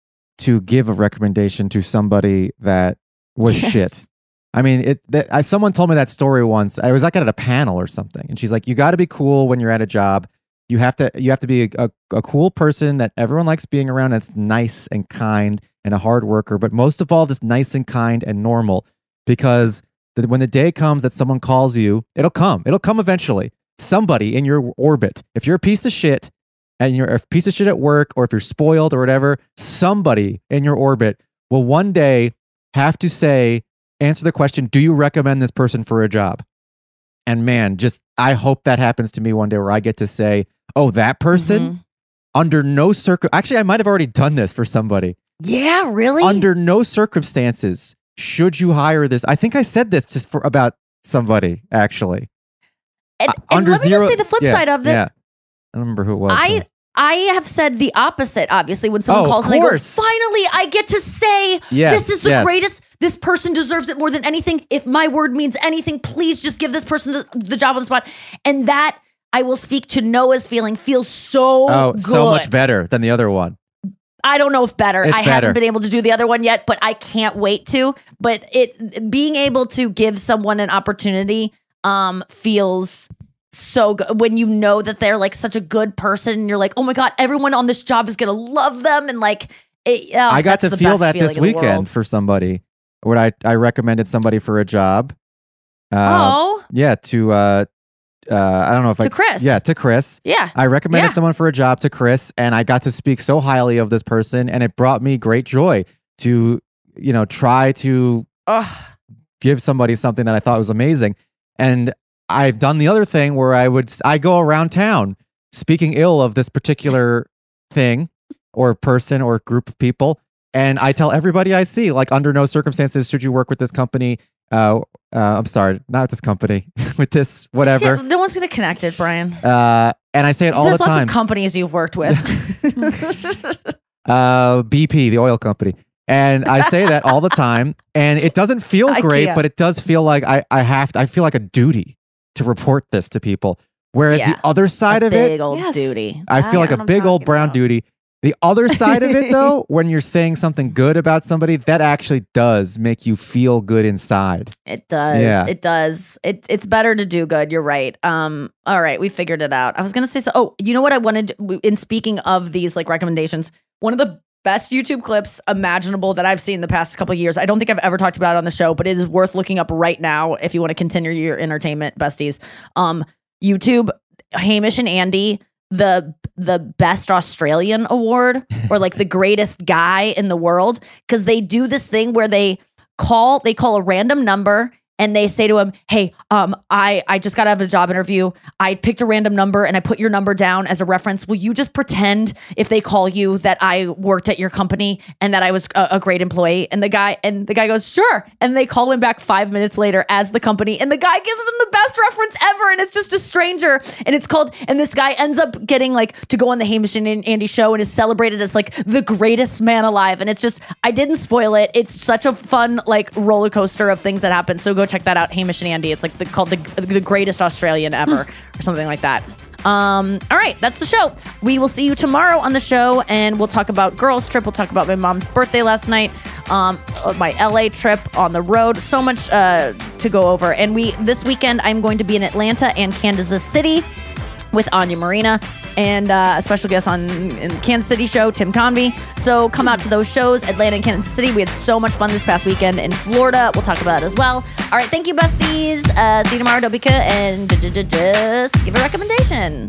to give a recommendation to somebody that was Yes. shit. I mean, it. That, I, someone told me that story once. I was like at a panel or something, and she's like, "You got to be cool when you're at a job. You have to. You have to be a, a, a cool person that everyone likes being around. That's nice and kind and a hard worker, but most of all, just nice and kind and normal. Because the, when the day comes that someone calls you, it'll come. It'll come eventually. Somebody in your orbit. If you're a piece of shit and you're a piece of shit at work, or if you're spoiled or whatever, somebody in your orbit will one day have to say." Answer the question, do you recommend this person for a job? And man, just I hope that happens to me one day where I get to say, oh, that person, Mhm. under no circum actually I might have already done this for somebody. Yeah, really? Under no circumstances should you hire this. I think I said this just for about somebody, actually. and, Uh, and under let me zero, just say the flip yeah, side of that. Yeah. I don't remember who it was. I though. I have said the opposite, obviously, when someone Oh, of calls and they go, course. finally, I get to say Yes, this is the yes. greatest. This person deserves it more than anything. If my word means anything, please just give this person the, the job on the spot. And that, I will speak to Noah's feeling, feels so Oh, good. so much better than the other one. I don't know if better. It's I better. haven't been able to do the other one yet, but I can't wait to. But it being able to give someone an opportunity um, feels so good when you know that they're like such a good person. And you're like, oh my God, everyone on this job is gonna love them, and like it, oh, I got that's to the feel best that feeling this in the weekend world. for somebody. Where I, I recommended somebody for a job. Uh, oh, Yeah, to uh, uh, I don't know if to I Chris. yeah to Chris. yeah. I recommended Yeah. someone for a job to Chris, and I got to speak so highly of this person, and it brought me great joy to you know try to Ugh. give somebody something that I thought was amazing. And I've done the other thing where I would I go around town speaking ill of this particular thing or person or group of people, and I tell everybody I see, like, under no circumstances should you work with this company. Uh, uh, I'm sorry, not with this company, with this whatever. Yeah, no one's gonna connect it, Brian. Uh, and I say it all There's the lots time. of companies you've worked with. uh, B P, the oil company. And I say that all the time, and it doesn't feel great, IKEA. but it does feel like I, I have to, I feel like a duty to report this to people. Whereas Yeah. the other side a of big it, old Yes. duty. I feel That's like a what I'm big old talking brown about. duty. The other side of it, though, when you're saying something good about somebody, that actually does make you feel good inside. It does. Yeah. It does. It, it's better to do good. You're right. Um. All right. We figured it out. I was going to say, so. Oh, you know what I wanted, in speaking of these like recommendations, one of the best YouTube clips imaginable that I've seen the past couple of years. I don't think I've ever talked about it on the show, but it is worth looking up right now if you want to continue your entertainment, besties. Um, YouTube, Hamish and Andy, the the best Australian award, or like the greatest guy in the world, because they do this thing where they call they call a random number. And they say to him, hey, um, I, I just got to have a job interview. I picked a random number and I put your number down as a reference. Will you just pretend if they call you that I worked at your company and that I was a, a great employee? And the guy and the guy goes, sure. And they call him back five minutes later as the company. And the guy gives them the best reference ever. And it's just a stranger. And it's called, and this guy ends up getting like to go on the Hamish and Andy show and is celebrated as like the greatest man alive. And it's just, I didn't spoil it. It's such a fun like roller coaster of things that happen. So go check that out, Hamish and Andy. It's like the, called the the greatest Australian ever, or something like that. Um, all right, that's the show. We will see you tomorrow on the show, and we'll talk about Girls Trip. We'll talk about my mom's birthday last night, um, my L A trip on the road. So much uh, to go over. And we this weekend, I'm going to be in Atlanta and Kansas City with Anya Marina, and uh, a special guest on in the Kansas City show, Tim Convey. So come out to those shows, Atlanta and Kansas City. We had so much fun this past weekend in Florida. We'll talk about it as well. All right, thank you, besties. Uh, see you tomorrow, Dobika, and just give a recommendation.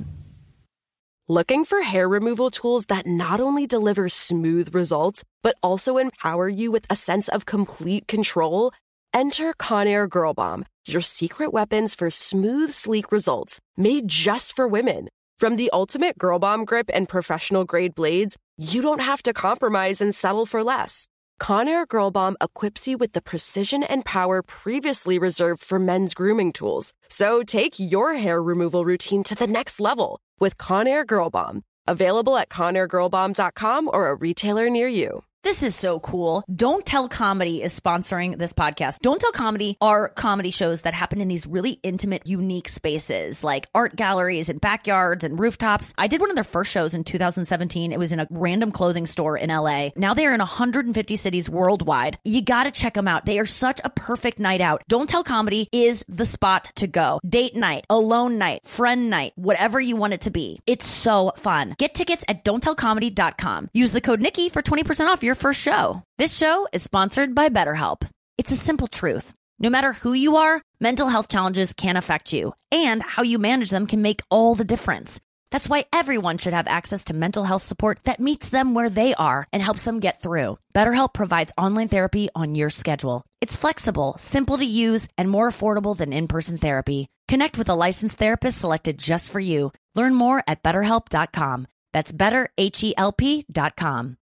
Looking for hair removal tools that not only deliver smooth results, but also empower you with a sense of complete control? Enter Conair Girl Bomb, your secret weapons for smooth, sleek results, made just for women. From the ultimate Girl Bomb grip and professional grade blades, you don't have to compromise and settle for less. Conair Girl Bomb equips you with the precision and power previously reserved for men's grooming tools. So take your hair removal routine to the next level with Conair Girl Bomb. Available at conair girl bomb dot com or a retailer near you. This is so cool. Don't Tell Comedy is sponsoring this podcast. Don't Tell Comedy are comedy shows that happen in these really intimate, unique spaces like art galleries and backyards and rooftops. I did one of their first shows in two thousand seventeen. It was in a random clothing store in L A. Now they are in one hundred fifty cities worldwide. You got to check them out. They are such a perfect night out. Don't Tell Comedy is the spot to go. Date night, alone night, friend night, whatever you want it to be. It's so fun. Get tickets at don't tell comedy dot com. Use the code Nikki for twenty percent off your first show. This show is sponsored by BetterHelp. It's a simple truth. No matter who you are, mental health challenges can affect you, and how you manage them can make all the difference. That's why everyone should have access to mental health support that meets them where they are and helps them get through. BetterHelp provides online therapy on your schedule. It's flexible, simple to use, and more affordable than in-person therapy. Connect with a licensed therapist selected just for you. Learn more at better help dot com. That's better help dot com.